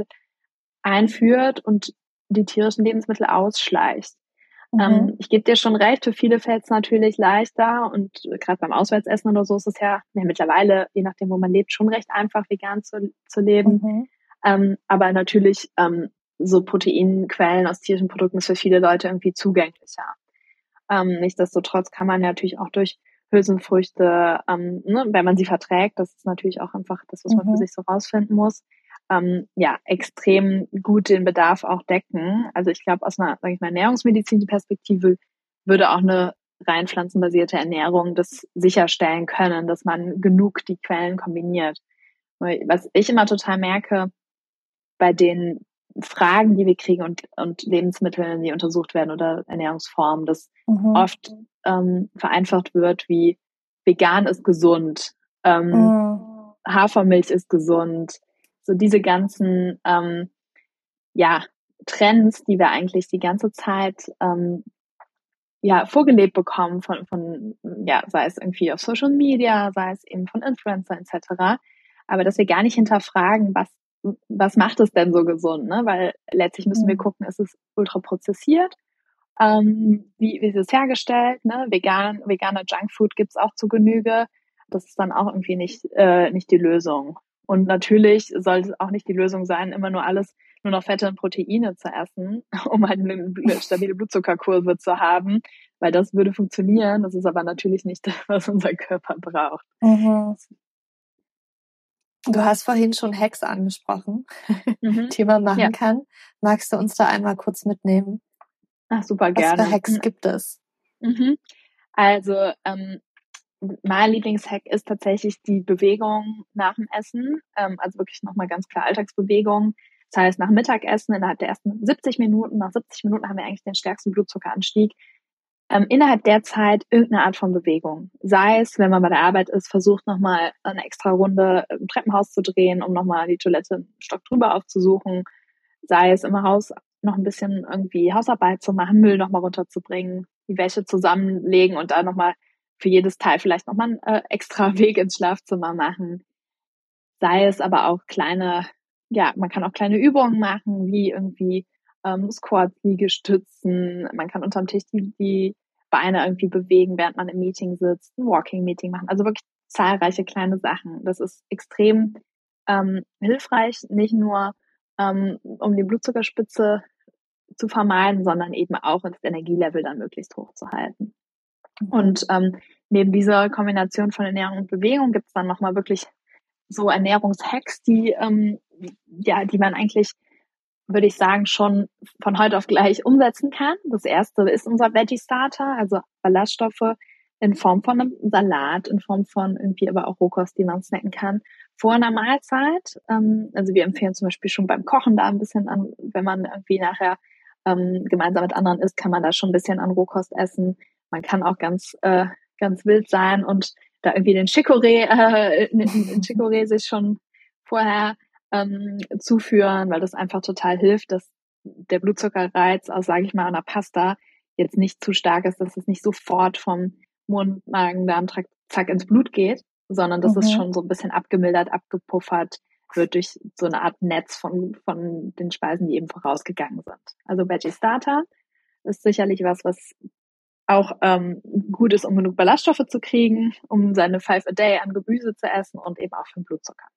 einführt und die tierischen Lebensmittel ausschleicht. Mhm. Ähm, ich gebe dir schon recht, für viele fällt es natürlich leichter und gerade beim Auswärtsessen oder so ist es ja, ja mittlerweile, je nachdem, wo man lebt, schon recht einfach, vegan zu, zu leben. Mhm. Ähm, aber natürlich ähm, so Proteinquellen aus tierischen Produkten ist für viele Leute irgendwie zugänglicher. Ähm, nichtsdestotrotz kann man natürlich auch durch Hülsenfrüchte, ähm, ne, wenn man sie verträgt, das ist natürlich auch einfach das, was man mhm. für sich so rausfinden muss, ähm, ja, extrem gut den Bedarf auch decken. Also ich glaube, aus einer, sag ich mal, Ernährungsmedizin-Perspektive würde auch eine rein pflanzenbasierte Ernährung das sicherstellen können, dass man genug die Quellen kombiniert. Was ich immer total merke, bei den Fragen, die wir kriegen und, und Lebensmitteln, die untersucht werden oder Ernährungsformen, dass mhm. oft ähm, vereinfacht wird, wie vegan ist gesund, ähm, mhm. Hafermilch ist gesund, so diese ganzen ähm, ja, Trends, die wir eigentlich die ganze Zeit ähm, ja, vorgelebt bekommen von, von, ja, sei es irgendwie auf Social Media, sei es eben von Influencern et cetera. Aber dass wir gar nicht hinterfragen, was was macht es denn so gesund, ne? Weil letztlich müssen mhm. wir gucken, ist es ultra prozessiert? Ähm, wie, wie ist es hergestellt? Ne? Vegan, veganer Junkfood gibt's auch zu Genüge. Das ist dann auch irgendwie nicht, äh, nicht die Lösung. Und natürlich sollte es auch nicht die Lösung sein, immer nur alles, nur noch Fette und Proteine zu essen, um halt eine stabile Blutzuckerkurve zu haben, weil das würde funktionieren. Das ist aber natürlich nicht das, was unser Körper braucht. Mhm. Du hast vorhin schon Hacks angesprochen, mhm. die man machen ja. kann. Magst du uns da einmal kurz mitnehmen? Ach, super gerne. Was für Hacks mhm. gibt es? Mhm. Also ähm, mein Lieblingshack ist tatsächlich die Bewegung nach dem Essen. Ähm, also wirklich nochmal ganz klar Alltagsbewegung. Das heißt, nach Mittagessen, innerhalb der ersten siebzig Minuten, nach siebzig Minuten haben wir eigentlich den stärksten Blutzuckeranstieg. Ähm, innerhalb der Zeit irgendeine Art von Bewegung. Sei es, wenn man bei der Arbeit ist, versucht nochmal eine extra Runde im Treppenhaus zu drehen, um nochmal die Toilette einen Stock drüber aufzusuchen. Sei es im Haus noch ein bisschen irgendwie Hausarbeit zu machen, Müll nochmal runterzubringen, die Wäsche zusammenlegen und da nochmal für jedes Teil vielleicht nochmal einen äh, extra Weg ins Schlafzimmer machen. Sei es aber auch kleine, ja, man kann auch kleine Übungen machen, wie irgendwie ähm, Squats, Liegestützen. Man kann unterm Tisch die, die Beine irgendwie bewegen, während man im Meeting sitzt, ein Walking-Meeting machen. Also wirklich zahlreiche kleine Sachen. Das ist extrem ähm, hilfreich, nicht nur ähm, um die Blutzuckerspitze zu vermeiden, sondern eben auch das Energielevel dann möglichst hoch zu halten. Mhm. Und ähm, neben dieser Kombination von Ernährung und Bewegung gibt es dann nochmal wirklich so Ernährungshacks, die ähm, ja, die man eigentlich, würde ich sagen, schon von heute auf gleich umsetzen kann. Das erste ist unser Veggie Starter, also Ballaststoffe in Form von einem Salat, in Form von irgendwie aber auch Rohkost, die man snacken kann, vor einer Mahlzeit. Ähm, also wir empfehlen zum Beispiel schon beim Kochen da ein bisschen an, wenn man irgendwie nachher ähm, gemeinsam mit anderen isst, kann man da schon ein bisschen an Rohkost essen. Man kann auch ganz, äh, ganz wild sein und da irgendwie den Chicorée, äh, den Chicorée sich schon vorher ähm, zuführen, weil das einfach total hilft, dass der Blutzuckerreiz aus, sage ich mal, einer Pasta jetzt nicht zu stark ist, dass es nicht sofort vom Mund, Magen, Darmtrakt zack ins Blut geht. sondern das ist Mhm. schon so ein bisschen abgemildert, abgepuffert wird durch so eine Art Netz von, von den Speisen, die eben vorausgegangen sind. Also Veggie Starter ist sicherlich was, was auch ähm, gut ist, um genug Ballaststoffe zu kriegen, um seine five a day an Gemüse zu essen und eben auch für den Blutzucker.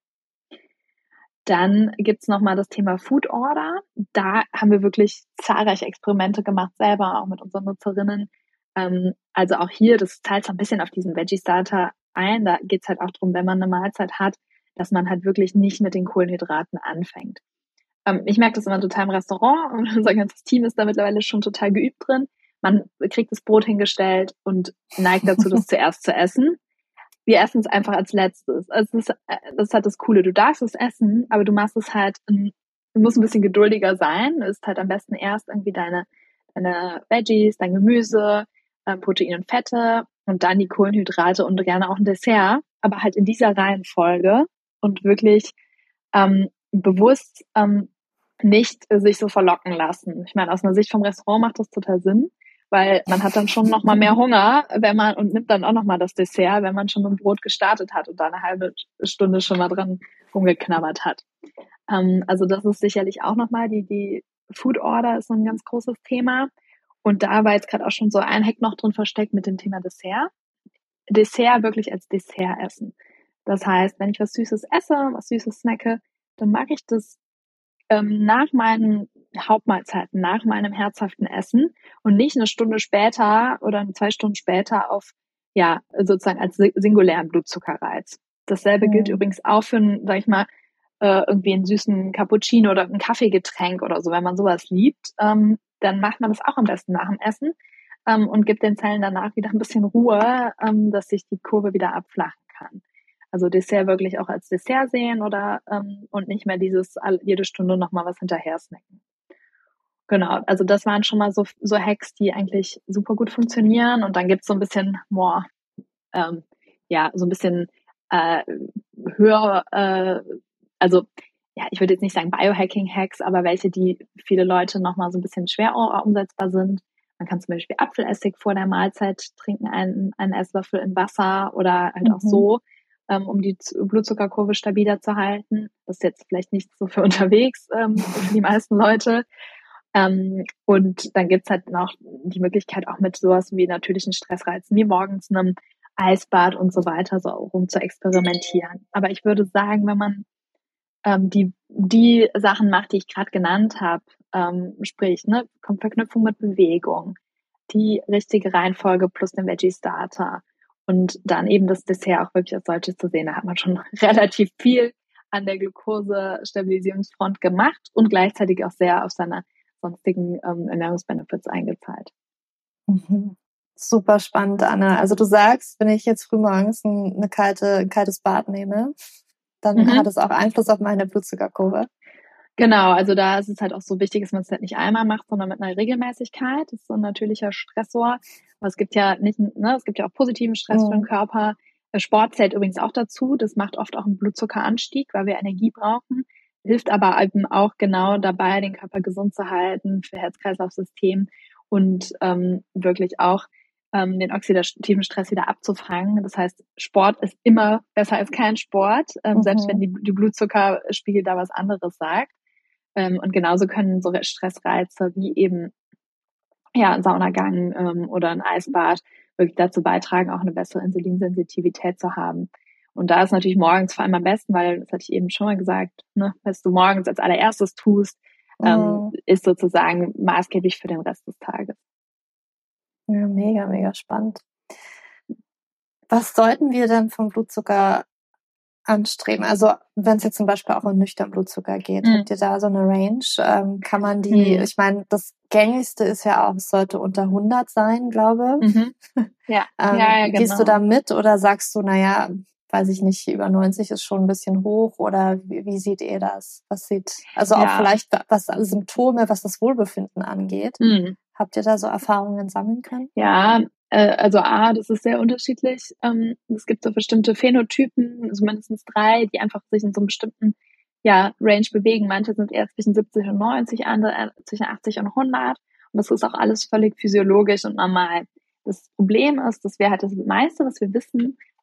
Dann gibt's noch mal das Thema Food Order. Da haben wir wirklich zahlreiche Experimente gemacht, selber auch mit unseren Nutzerinnen. Ähm, also auch hier, das zahlt so ein bisschen auf diesen Veggie Starter ein. Da geht's halt auch drum, wenn man eine Mahlzeit hat, dass man halt wirklich nicht mit den Kohlenhydraten anfängt. Ähm, ich merke das immer total im Restaurant und unser ganzes Team ist da mittlerweile schon total geübt drin. Man kriegt das Brot hingestellt und neigt dazu, das zuerst zu essen. Wir essen es einfach als letztes. Also das, ist, das ist halt das Coole. Du darfst es essen, aber du machst es halt, du musst ein bisschen geduldiger sein. Du isst halt am besten erst irgendwie deine, deine Veggies, dein Gemüse, äh, Protein und Fette und dann die Kohlenhydrate und gerne auch ein Dessert, aber halt in dieser Reihenfolge und wirklich ähm, bewusst ähm, nicht äh, sich so verlocken lassen. Ich meine, aus einer Sicht vom Restaurant macht das total Sinn, weil man hat dann schon noch mal mehr Hunger, wenn man und nimmt dann auch noch mal das Dessert, wenn man schon mit dem Brot gestartet hat und da eine halbe Stunde schon mal dran rumgeknabbert hat. Ähm, also das ist sicherlich auch noch mal die die Food Order ist so ein ganz großes Thema und da war jetzt gerade auch schon so ein Hack noch drin versteckt mit dem Thema Dessert. Dessert wirklich als Dessert essen. Das heißt, wenn ich was Süßes esse, was Süßes snacke, dann mag ich das ähm, nach meinen Hauptmahlzeiten, nach meinem herzhaften Essen und nicht eine Stunde später oder zwei Stunden später auf, ja, sozusagen als singulären Blutzuckerreiz. Dasselbe gilt Mhm. übrigens auch für, einen, sag ich mal, äh, irgendwie einen süßen Cappuccino oder ein Kaffeegetränk oder so. Wenn man sowas liebt, ähm, dann macht man das auch am besten nach dem Essen ähm, und gibt den Zellen danach wieder ein bisschen Ruhe, ähm, dass sich die Kurve wieder abflachen kann. Also Dessert wirklich auch als Dessert sehen oder ähm, und nicht mehr dieses all, jede Stunde noch mal was hinterher snacken. Genau, also das waren schon mal so so Hacks, die eigentlich super gut funktionieren. Und dann gibt's so ein bisschen more, ähm, ja, so ein bisschen äh, höher, äh, also ja, ich würde jetzt nicht sagen Biohacking-Hacks, aber welche, die viele Leute noch mal so ein bisschen schwer umsetzbar sind. Man kann zum Beispiel Apfelessig vor der Mahlzeit trinken, einen, einen Esslöffel in Wasser oder halt auch Mhm. so, ähm, um die Blutzuckerkurve stabiler zu halten. Das ist jetzt vielleicht nicht so für unterwegs ähm, für die meisten Leute. Ähm, und dann gibt's halt noch die Möglichkeit, auch mit sowas wie natürlichen Stressreizen, wie morgens einem Eisbad und so weiter, so rum zu experimentieren. Aber ich würde sagen, wenn man ähm, die, die Sachen macht, die ich gerade genannt habe, ähm, sprich, ne, Verknüpfung mit Bewegung, die richtige Reihenfolge plus den Veggie Starter und dann eben das Dessert auch wirklich als solches zu sehen, da hat man schon relativ viel an der Glukose-Stabilisierungsfront gemacht und gleichzeitig auch sehr auf seine sonstigen ähm, Ernährungsbenefits eingezahlt. Mhm. Super spannend, Anna. Also du sagst, wenn ich jetzt frühmorgens ein, eine kalte, ein kaltes Bad nehme, dann Mhm. hat es auch Einfluss auf meine Blutzuckerkurve. Genau, also da ist es halt auch so wichtig, dass man es halt nicht einmal macht, sondern mit einer Regelmäßigkeit. Das ist so ein natürlicher Stressor. Aber es gibt ja nicht, ne, es gibt ja auch positiven Stress für den Mhm. Körper. Sport zählt übrigens auch dazu. Das macht oft auch einen Blutzuckeranstieg, weil wir Energie brauchen. Hilft aber eben auch genau dabei, den Körper gesund zu halten für Herz-Kreislauf-System und ähm, wirklich auch ähm, den oxidativen Stress wieder abzufangen. Das heißt, Sport ist immer besser als kein Sport, ähm, mhm. selbst wenn die, die Blutzuckerspiegel da was anderes sagt. Ähm, und genauso können so Stressreize wie eben ja, ein Saunagang ähm, oder ein Eisbad wirklich dazu beitragen, auch eine bessere Insulinsensitivität zu haben. Und da ist natürlich morgens vor allem am besten, weil, das hatte ich eben schon mal gesagt, ne, was du morgens als allererstes tust, ähm, Mhm. ist sozusagen maßgeblich für den Rest des Tages. Ja, mega, mega spannend. Was sollten wir denn vom Blutzucker anstreben? Also wenn es jetzt zum Beispiel auch um nüchtern Blutzucker geht, Mhm. habt ihr da so eine Range? Ähm, kann man die, Mhm. ich meine, das gängigste ist ja auch, es sollte unter hundert sein, glaube ich. Mhm. Ja. ähm, ja, ja, gehst genau. du da mit oder sagst du, naja, weiß ich nicht, über neunzig ist schon ein bisschen hoch oder wie, wie seht ihr das? Was sieht, also Ja. auch vielleicht was Symptome, was das Wohlbefinden angeht. Mhm. Habt ihr da so Erfahrungen sammeln können? Ja, äh, also A, das ist sehr unterschiedlich. Ähm, es gibt so bestimmte Phänotypen, also mindestens drei, die einfach sich in so einem bestimmten ja, Range bewegen. Manche sind eher zwischen siebzig und neunzig, andere zwischen achtzig und hundert. Und das ist auch alles völlig physiologisch und normal. Das Problem ist, dass wir halt das meiste, was wir wissen,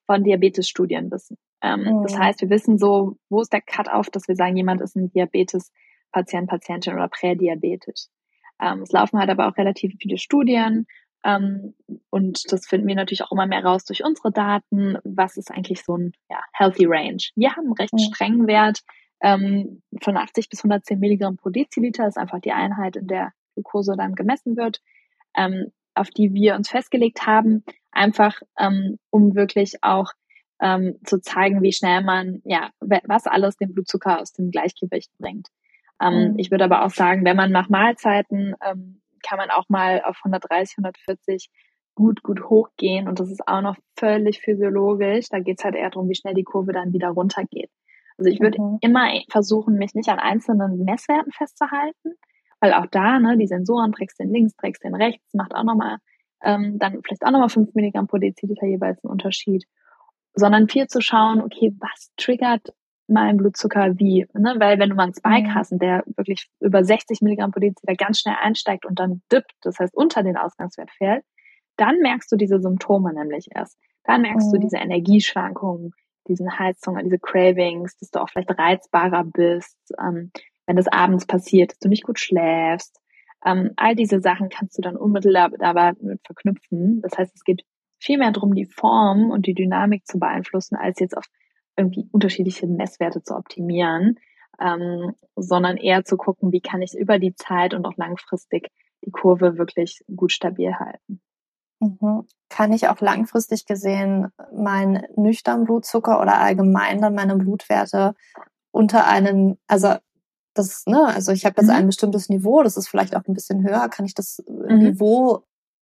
von Diabetes-Studien wissen. Ähm, mhm. Das heißt, wir wissen so, wo ist der Cut-off, dass wir sagen, jemand ist ein Diabetes-Patient, Patientin oder prädiabetisch. Ähm, es laufen halt aber auch relativ viele Studien, ähm, und das finden wir natürlich auch immer mehr raus durch unsere Daten. Was ist eigentlich so ein ja, healthy range? Wir haben einen recht mhm. strengen Wert ähm, von achtzig bis hundertzehn Milligramm pro Deziliter. Das ist einfach die Einheit, in der Glucose dann gemessen wird, ähm, auf die wir uns festgelegt haben, einfach ähm, um wirklich auch ähm, zu zeigen, wie schnell man, ja, was alles den Blutzucker aus dem Gleichgewicht bringt. Ähm, mhm. Ich würde aber auch sagen, wenn man nach Mahlzeiten, ähm, kann man auch mal auf hundertdreißig, hundertvierzig gut, gut hochgehen, und das ist auch noch völlig physiologisch. Da geht es halt eher darum, wie schnell die Kurve dann wieder runtergeht. Also ich würde mhm. immer versuchen, mich nicht an einzelnen Messwerten festzuhalten, weil auch da, ne, die Sensoren, trägst den links, trägst den rechts, macht auch nochmal, ähm, dann vielleicht auch nochmal fünf Milligramm pro Deziliter jeweils einen Unterschied, sondern viel zu schauen, okay, was triggert mein Blutzucker wie, ne? Weil wenn du mal einen Spike mhm. hast und der wirklich über sechzig Milligramm pro Deziliter ganz schnell einsteigt und dann dippt, das heißt unter den Ausgangswert fällt, dann merkst du diese Symptome nämlich erst. Dann merkst mhm. du diese Energieschwankungen, diesen Heizungen, diese Cravings, dass du auch vielleicht reizbarer bist, ähm, wenn das abends passiert, dass du nicht gut schläfst. Ähm, all diese Sachen kannst du dann unmittelbar dabei mit verknüpfen. Das heißt, es geht viel mehr darum, die Form und die Dynamik zu beeinflussen, als jetzt auf irgendwie unterschiedliche Messwerte zu optimieren, ähm, sondern eher zu gucken, wie kann ich über die Zeit und auch langfristig die Kurve wirklich gut stabil halten. Mhm. Kann ich auch langfristig gesehen meinen nüchternen Blutzucker oder allgemein dann meine Blutwerte unter einen, also das, ne, also ich habe jetzt mhm. ein bestimmtes Niveau, das ist vielleicht auch ein bisschen höher, kann ich das mhm. Niveau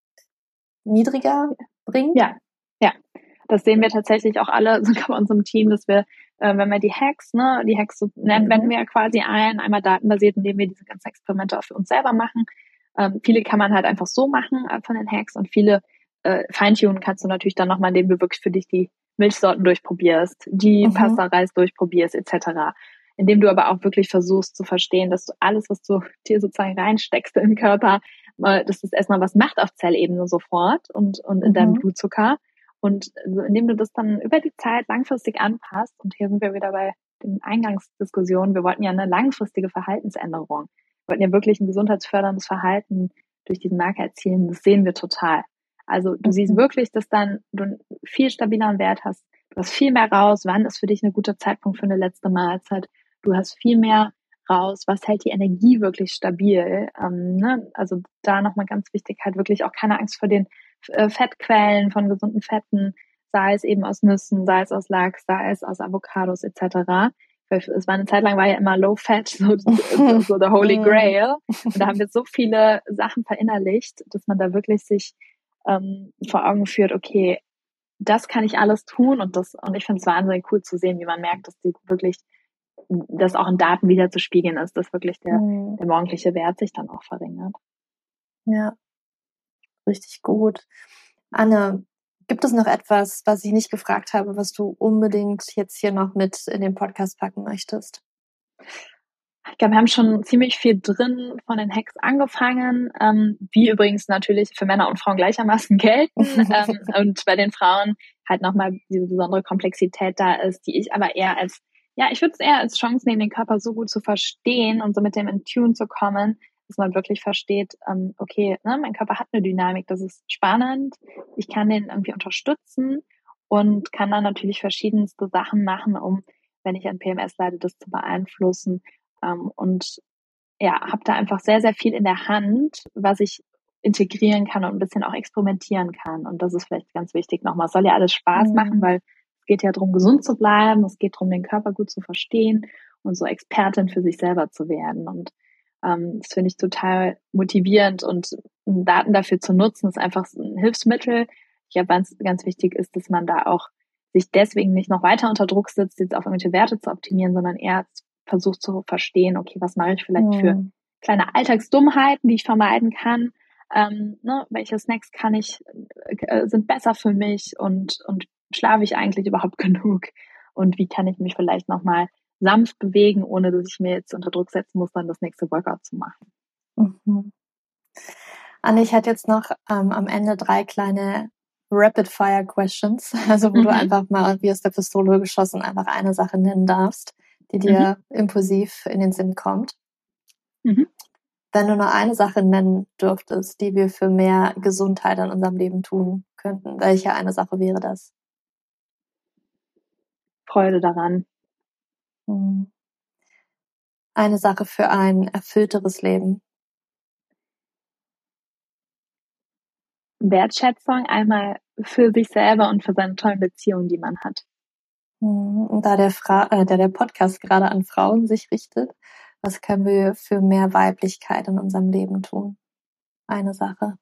niedriger bringen? Ja, ja. Das sehen wir tatsächlich auch alle, sogar bei unserem Team, dass wir, äh, wenn wir die Hacks, ne, die Hacks so nennen, mhm. wenden wir ja quasi ein, einmal datenbasiert, indem wir diese ganzen Experimente auch für uns selber machen. Ähm, viele kann man halt einfach so machen äh, von den Hacks, und viele äh, Feintunen kannst du natürlich dann nochmal, indem du wirklich für dich die Milchsorten durchprobierst, die mhm. Pasta-Reis durchprobierst, et cetera. Indem du aber auch wirklich versuchst zu verstehen, dass du alles, was du dir sozusagen reinsteckst in den Körper, äh, dass das erstmal was macht auf Zellebene sofort und, und in mhm. deinem Blutzucker. Und so, indem du das dann über die Zeit langfristig anpasst, und hier sind wir wieder bei den Eingangsdiskussionen, wir wollten ja eine langfristige Verhaltensänderung. Wir wollten ja wirklich ein gesundheitsförderndes Verhalten durch diesen Marker erzielen. Das sehen wir total. Also du mhm. siehst wirklich, dass dann du einen viel stabileren Wert hast. Du hast viel mehr raus, wann ist für dich ein guter Zeitpunkt für eine letzte Mahlzeit. Du hast viel mehr raus, was hält die Energie wirklich stabil. Ähm, ne? Also da nochmal ganz wichtig, halt wirklich auch keine Angst vor den äh, Fettquellen von gesunden Fetten, sei es eben aus Nüssen, sei es aus Lachs, sei es aus Avocados et cetera. Es war eine Zeit lang, war ja immer Low Fat, so, so, so der Holy Grail. Und da haben wir so viele Sachen verinnerlicht, dass man da wirklich sich ähm, vor Augen führt, okay, das kann ich alles tun, und das, und ich finde es wahnsinnig cool zu sehen, wie man merkt, dass die wirklich, das auch in Daten wieder zu spiegeln ist, dass wirklich der, mhm. der morgendliche Wert sich dann auch verringert. Ja, richtig gut. Anne, gibt es noch etwas, was ich nicht gefragt habe, was du unbedingt jetzt hier noch mit in den Podcast packen möchtest? Ich glaube, wir haben schon ziemlich viel drin von den Hacks angefangen, ähm, wie übrigens natürlich für Männer und Frauen gleichermaßen gelten. ähm, und bei den Frauen halt nochmal diese besondere Komplexität da ist, die ich aber eher als, ja, ich würde es eher als Chance nehmen, den Körper so gut zu verstehen und so mit dem in Tune zu kommen, dass man wirklich versteht, ähm, okay, ne, mein Körper hat eine Dynamik, das ist spannend, ich kann den irgendwie unterstützen und kann dann natürlich verschiedenste Sachen machen, um, wenn ich an P M S leide, das zu beeinflussen. Um, und ja, habe da einfach sehr, sehr viel in der Hand, was ich integrieren kann und ein bisschen auch experimentieren kann. Und das ist vielleicht ganz wichtig nochmal. Es soll ja alles Spaß mhm. machen, weil es geht ja darum, gesund zu bleiben. Es geht darum, den Körper gut zu verstehen und so Expertin für sich selber zu werden. Und ähm, das finde ich total motivierend, und Daten dafür zu nutzen, ist einfach ein Hilfsmittel. Ich glaube, ganz, ganz wichtig ist, dass man da auch sich deswegen nicht noch weiter unter Druck setzt, jetzt auf irgendwelche Werte zu optimieren, sondern eher versucht zu verstehen, okay, was mache ich vielleicht mhm. für kleine Alltagsdummheiten, die ich vermeiden kann, ähm, ne, welche Snacks kann ich, äh, sind besser für mich, und, und schlafe ich eigentlich überhaupt genug, und wie kann ich mich vielleicht nochmal sanft bewegen, ohne dass ich mir jetzt unter Druck setzen muss, dann das nächste Workout zu machen. Mhm. Anne, ich hatte jetzt noch ähm, am Ende drei kleine Rapid-Fire-Questions, also wo Mhm. du einfach mal wie aus der Pistole geschossen einfach eine Sache nennen darfst, die dir mhm. impulsiv in den Sinn kommt. Mhm. Wenn du nur eine Sache nennen dürftest, die wir für mehr Gesundheit in unserem Leben tun könnten, welche eine Sache wäre das? Freude daran. Mhm. Eine Sache für ein erfüllteres Leben. Wertschätzung einmal für sich selber und für seine tollen Beziehungen, die man hat. Und da der, Fra- äh, da der Podcast gerade an Frauen sich richtet, was können wir für mehr Weiblichkeit in unserem Leben tun? Eine Sache.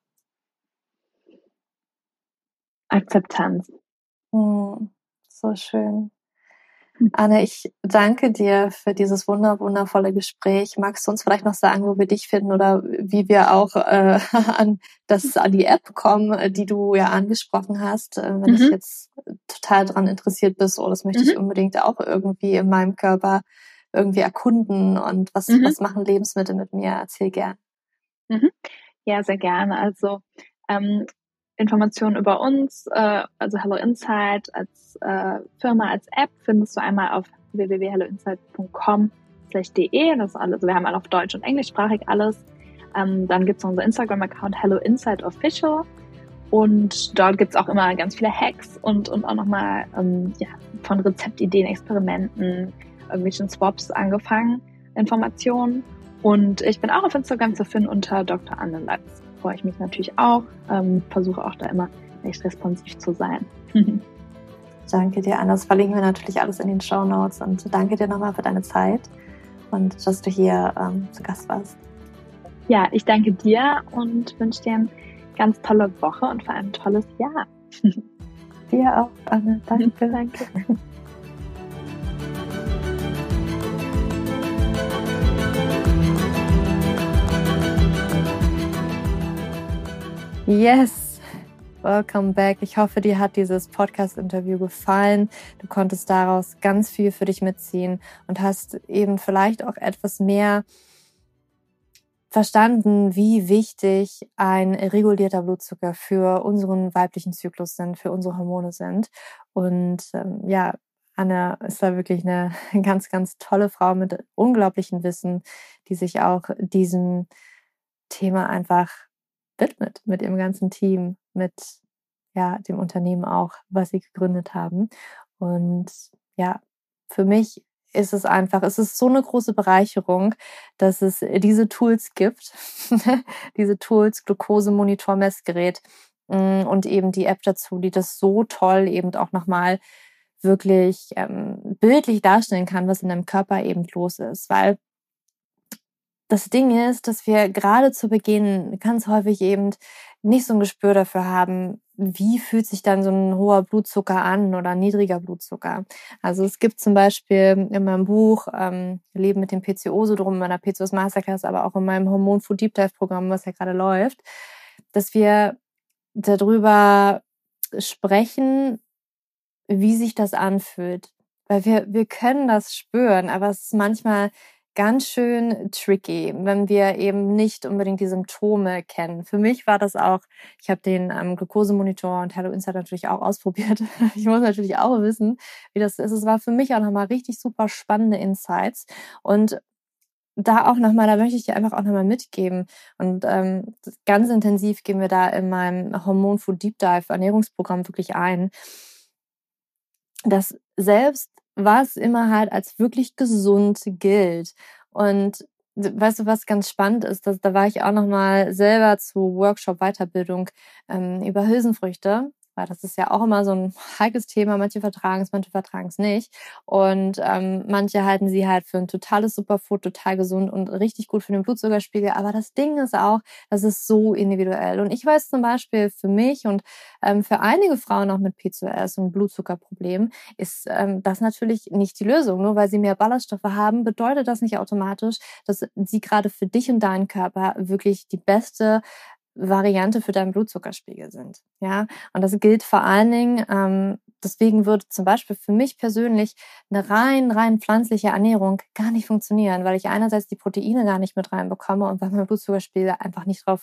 Akzeptanz. Hm, so schön. Anne, ich danke dir für dieses wunder wundervolle Gespräch. Magst du uns vielleicht noch sagen, wo wir dich finden oder wie wir auch äh, an das an die App kommen, die du ja angesprochen hast, äh, wenn Mhm. ich jetzt total dran interessiert bist, oh, das möchte Mhm. ich unbedingt auch irgendwie in meinem Körper irgendwie erkunden und was Mhm. was machen Lebensmittel mit mir? Erzähl gern. Mhm. Ja, sehr gerne. Also ähm, Informationen über uns, äh, also Hello Insight als äh, Firma, als App findest du einmal auf w w w punkt hello insight punkt com slash d e. Das ist alles, also wir haben alle auf Deutsch und englischsprachig alles. Ähm, dann gibt es unser Instagram-Account Hello Insight Official und dort gibt es auch immer ganz viele Hacks und, und auch nochmal ähm, ja, von Rezeptideen, Experimenten, irgendwelchen Swaps angefangen, Informationen. Und ich bin auch auf Instagram zu finden unter Doktor Anne Latz. Freue ich mich natürlich auch. Ähm, versuche auch da immer recht responsiv zu sein. Danke dir, Anne. Das verlinken wir natürlich alles in den Shownotes. Und danke dir nochmal für deine Zeit und dass du hier ähm, zu Gast warst. Ja, ich danke dir und wünsche dir eine ganz tolle Woche und vor allem ein tolles Jahr. Dir auch, Anne. Danke. Danke. Yes, welcome back. Ich hoffe, dir hat dieses Podcast-Interview gefallen. Du konntest daraus ganz viel für dich mitziehen und hast eben vielleicht auch etwas mehr verstanden, wie wichtig ein regulierter Blutzucker für unseren weiblichen Zyklus sind, für unsere Hormone sind. Und ähm, ja, Anne ist da wirklich eine ganz, ganz tolle Frau mit unglaublichem Wissen, die sich auch diesem Thema einfach widmet, mit ihrem ganzen Team, mit ja dem Unternehmen auch, was sie gegründet haben. Und ja, für mich ist es einfach, es ist so eine große Bereicherung, dass es diese Tools gibt, diese Tools, Glukosemonitor, Messgerät und eben die App dazu, die das so toll eben auch nochmal wirklich ähm, bildlich darstellen kann, was in deinem Körper eben los ist, weil das Ding ist, dass wir gerade zu Beginn ganz häufig eben nicht so ein Gespür dafür haben, wie fühlt sich dann so ein hoher Blutzucker an oder niedriger Blutzucker. Also es gibt zum Beispiel in meinem Buch ähm, Leben mit dem P C O-Syndrom, in meiner P C O S-Masterclass, aber auch in meinem Hormon Food Deep Dive Programm, was ja gerade läuft, dass wir darüber sprechen, wie sich das anfühlt. Weil wir, wir können das spüren, aber es ist manchmal ganz schön tricky, wenn wir eben nicht unbedingt die Symptome kennen. Für mich war das auch, ich habe den ähm, Glukosemonitor und Hello Insight natürlich auch ausprobiert. Ich muss natürlich auch wissen, wie das ist. Es war für mich auch nochmal richtig super spannende Insights. Und da auch nochmal, da möchte ich dir einfach auch nochmal mitgeben. Und ähm, ganz intensiv gehen wir da in meinem Hormon Food Deep Dive Ernährungsprogramm wirklich ein, dass selbst was immer halt als wirklich gesund gilt. Und weißt du, was ganz spannend ist, dass, da war ich auch nochmal selber zu Workshop-Weiterbildung ähm, über Hülsenfrüchte, weil das ist ja auch immer so ein heikles Thema. Manche vertragen es, manche vertragen es nicht. Und ähm, manche halten sie halt für ein totales Superfood, total gesund und richtig gut für den Blutzuckerspiegel. Aber das Ding ist auch, das ist so individuell. Und ich weiß zum Beispiel für mich und ähm, für einige Frauen auch mit P C O S und Blutzuckerproblemen ist ähm, das natürlich nicht die Lösung. Nur weil sie mehr Ballaststoffe haben, bedeutet das nicht automatisch, dass sie gerade für dich und deinen Körper wirklich die beste Variante für deinen Blutzuckerspiegel sind. Ja, und das gilt vor allen Dingen, ähm, deswegen würde zum Beispiel für mich persönlich eine rein, rein pflanzliche Ernährung gar nicht funktionieren, weil ich einerseits die Proteine gar nicht mit reinbekomme und weil mein Blutzuckerspiegel einfach nicht drauf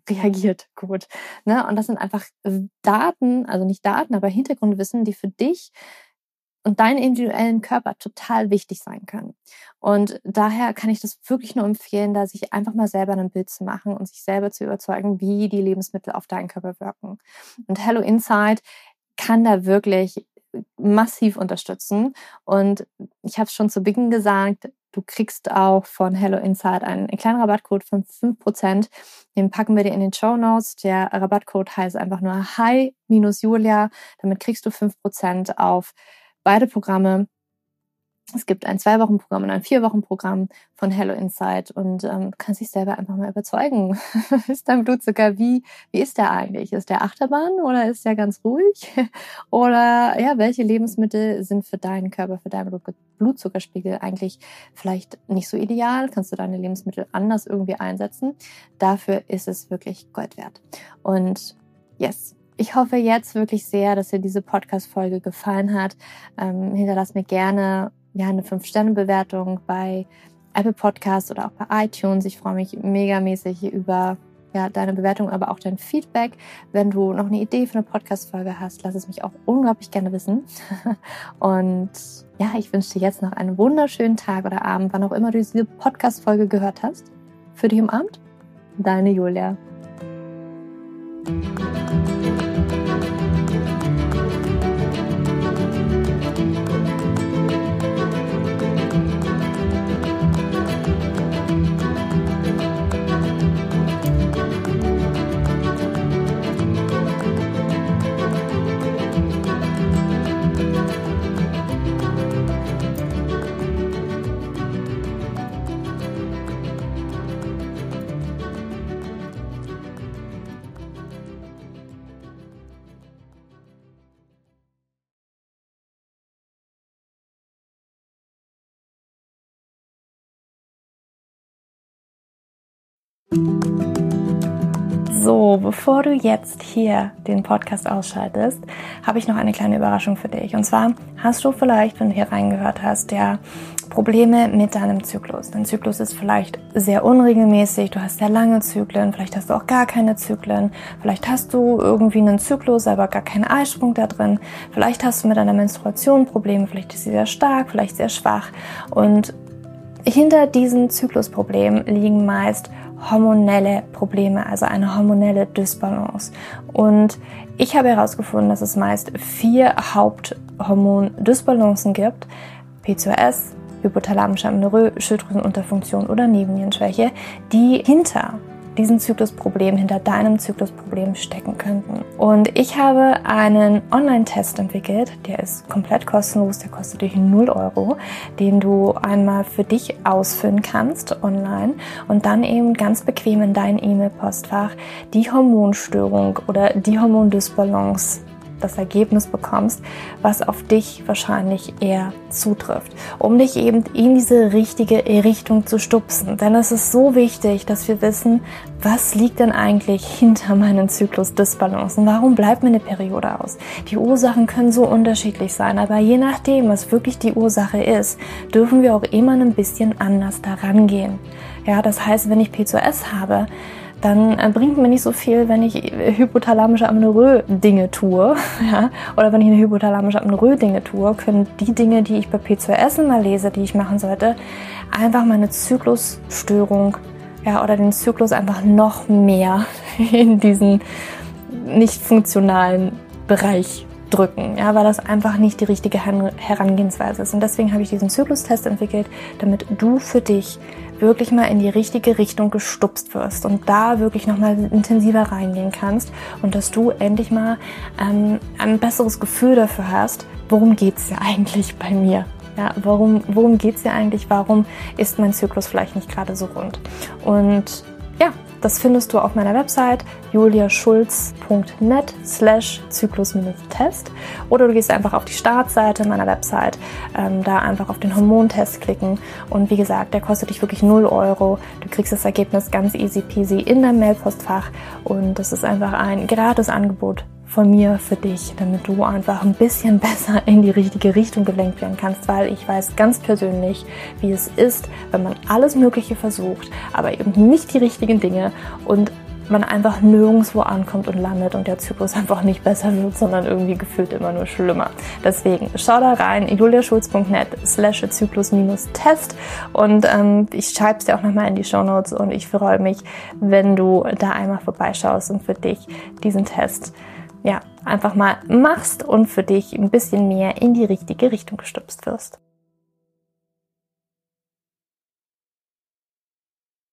reagiert gut. Ne? Und das sind einfach Daten, also nicht Daten, aber Hintergrundwissen, die für dich und deinen individuellen Körper total wichtig sein können. Und daher kann ich das wirklich nur empfehlen, da sich einfach mal selber ein Bild zu machen und sich selber zu überzeugen, wie die Lebensmittel auf deinen Körper wirken. Und Hello Inside kann da wirklich massiv unterstützen. Und ich habe es schon zu Beginn gesagt, du kriegst auch von Hello Inside einen kleinen Rabattcode von fünf Prozent. Den packen wir dir in den Shownotes. Der Rabattcode heißt einfach nur Hi-Julia. Damit kriegst du fünf Prozent auf beide Programme. Es gibt ein Zwei-Wochen-Programm und ein Vier-Wochen-Programm von Hello Inside und ähm, du kannst dich selber einfach mal überzeugen. Ist dein Blutzucker, wie, wie ist der eigentlich? Ist der Achterbahn oder ist der ganz ruhig? Oder ja, welche Lebensmittel sind für deinen Körper, für deinen Blutzuckerspiegel eigentlich vielleicht nicht so ideal? Kannst du deine Lebensmittel anders irgendwie einsetzen? Dafür ist es wirklich Gold wert. Und yes, ich hoffe jetzt wirklich sehr, dass dir diese Podcast-Folge gefallen hat. Ähm, hinterlass mir gerne ja, eine fünf Sterne Bewertung bei Apple Podcasts oder auch bei iTunes. Ich freue mich megamäßig über ja, deine Bewertung, aber auch dein Feedback. Wenn du noch eine Idee für eine Podcast-Folge hast, lass es mich auch unglaublich gerne wissen. Und ja, ich wünsche dir jetzt noch einen wunderschönen Tag oder Abend, wann auch immer du diese Podcast-Folge gehört hast. Für dich im Abend, deine Julia. So, bevor du jetzt hier den Podcast ausschaltest, habe ich noch eine kleine Überraschung für dich. Und zwar hast du vielleicht, wenn du hier reingehört hast, ja Probleme mit deinem Zyklus. Dein Zyklus ist vielleicht sehr unregelmäßig, du hast sehr lange Zyklen, vielleicht hast du auch gar keine Zyklen, vielleicht hast du irgendwie einen Zyklus, aber gar keinen Eisprung da drin, vielleicht hast du mit deiner Menstruation Probleme, vielleicht ist sie sehr stark, vielleicht sehr schwach. Und hinter diesen Zyklusproblemen liegen meist hormonelle Probleme, also eine hormonelle Dysbalance. Und ich habe herausgefunden, dass es meist vier Haupthormon-Dysbalancen gibt: P C O S, hypothalamische Amenorrhoe, Schilddrüsenunterfunktion oder Nebennierenschwäche, die hinter diesen Zyklusproblem, hinter deinem Zyklusproblem stecken könnten. Und ich habe einen Online-Test entwickelt, der ist komplett kostenlos, der kostet dich null Euro, den du einmal für dich ausfüllen kannst online und dann eben ganz bequem in dein E-Mail-Postfach die Hormonstörung oder die Hormondysbalance, das Ergebnis bekommst, was auf dich wahrscheinlich eher zutrifft, um dich eben in diese richtige Richtung zu stupsen. Denn es ist so wichtig, dass wir wissen, was liegt denn eigentlich hinter meinen Zyklus-Dysbalancen? Warum bleibt mir eine Periode aus? Die Ursachen können so unterschiedlich sein, aber je nachdem, was wirklich die Ursache ist, dürfen wir auch immer ein bisschen anders daran gehen. Ja, das heißt, wenn ich P C O S habe, dann bringt mir nicht so viel, wenn ich hypothalamische Amenorrhoe Dinge tue, ja, oder wenn ich eine hypothalamische Amenorrhoe Dinge tue, können die Dinge, die ich bei P C O S immer lese, die ich machen sollte, einfach meine Zyklusstörung, ja, oder den Zyklus einfach noch mehr in diesen nicht funktionalen Bereich drücken, ja, weil das einfach nicht die richtige Herangehensweise ist. Und deswegen habe ich diesen Zyklustest entwickelt, damit du für dich wirklich mal in die richtige Richtung gestupst wirst und da wirklich nochmal intensiver reingehen kannst und dass du endlich mal ähm, ein besseres Gefühl dafür hast, worum geht's ja eigentlich bei mir? Ja, warum, worum geht's ja eigentlich? Warum ist mein Zyklus vielleicht nicht gerade so rund? Und ja, das findest du auf meiner Website juliaschulz punkt net slash zyklus-test oder du gehst einfach auf die Startseite meiner Website, ähm, da einfach auf den Hormontest klicken und wie gesagt, der kostet dich wirklich null Euro. Du kriegst das Ergebnis ganz easy peasy in deinem Mailpostfach und das ist einfach ein gratis Angebot von mir für dich, damit du einfach ein bisschen besser in die richtige Richtung gelenkt werden kannst, weil ich weiß ganz persönlich, wie es ist, wenn man alles Mögliche versucht, aber eben nicht die richtigen Dinge und man einfach nirgendwo ankommt und landet und der Zyklus einfach nicht besser wird, sondern irgendwie gefühlt immer nur schlimmer. Deswegen schau da rein, juliaschulz.net slash Zyklus-Test und ähm, ich schreibe es dir auch nochmal in die Shownotes und ich freue mich, wenn du da einmal vorbeischaust und für dich diesen Test ja einfach mal machst und für dich ein bisschen mehr in die richtige Richtung gestupst wirst.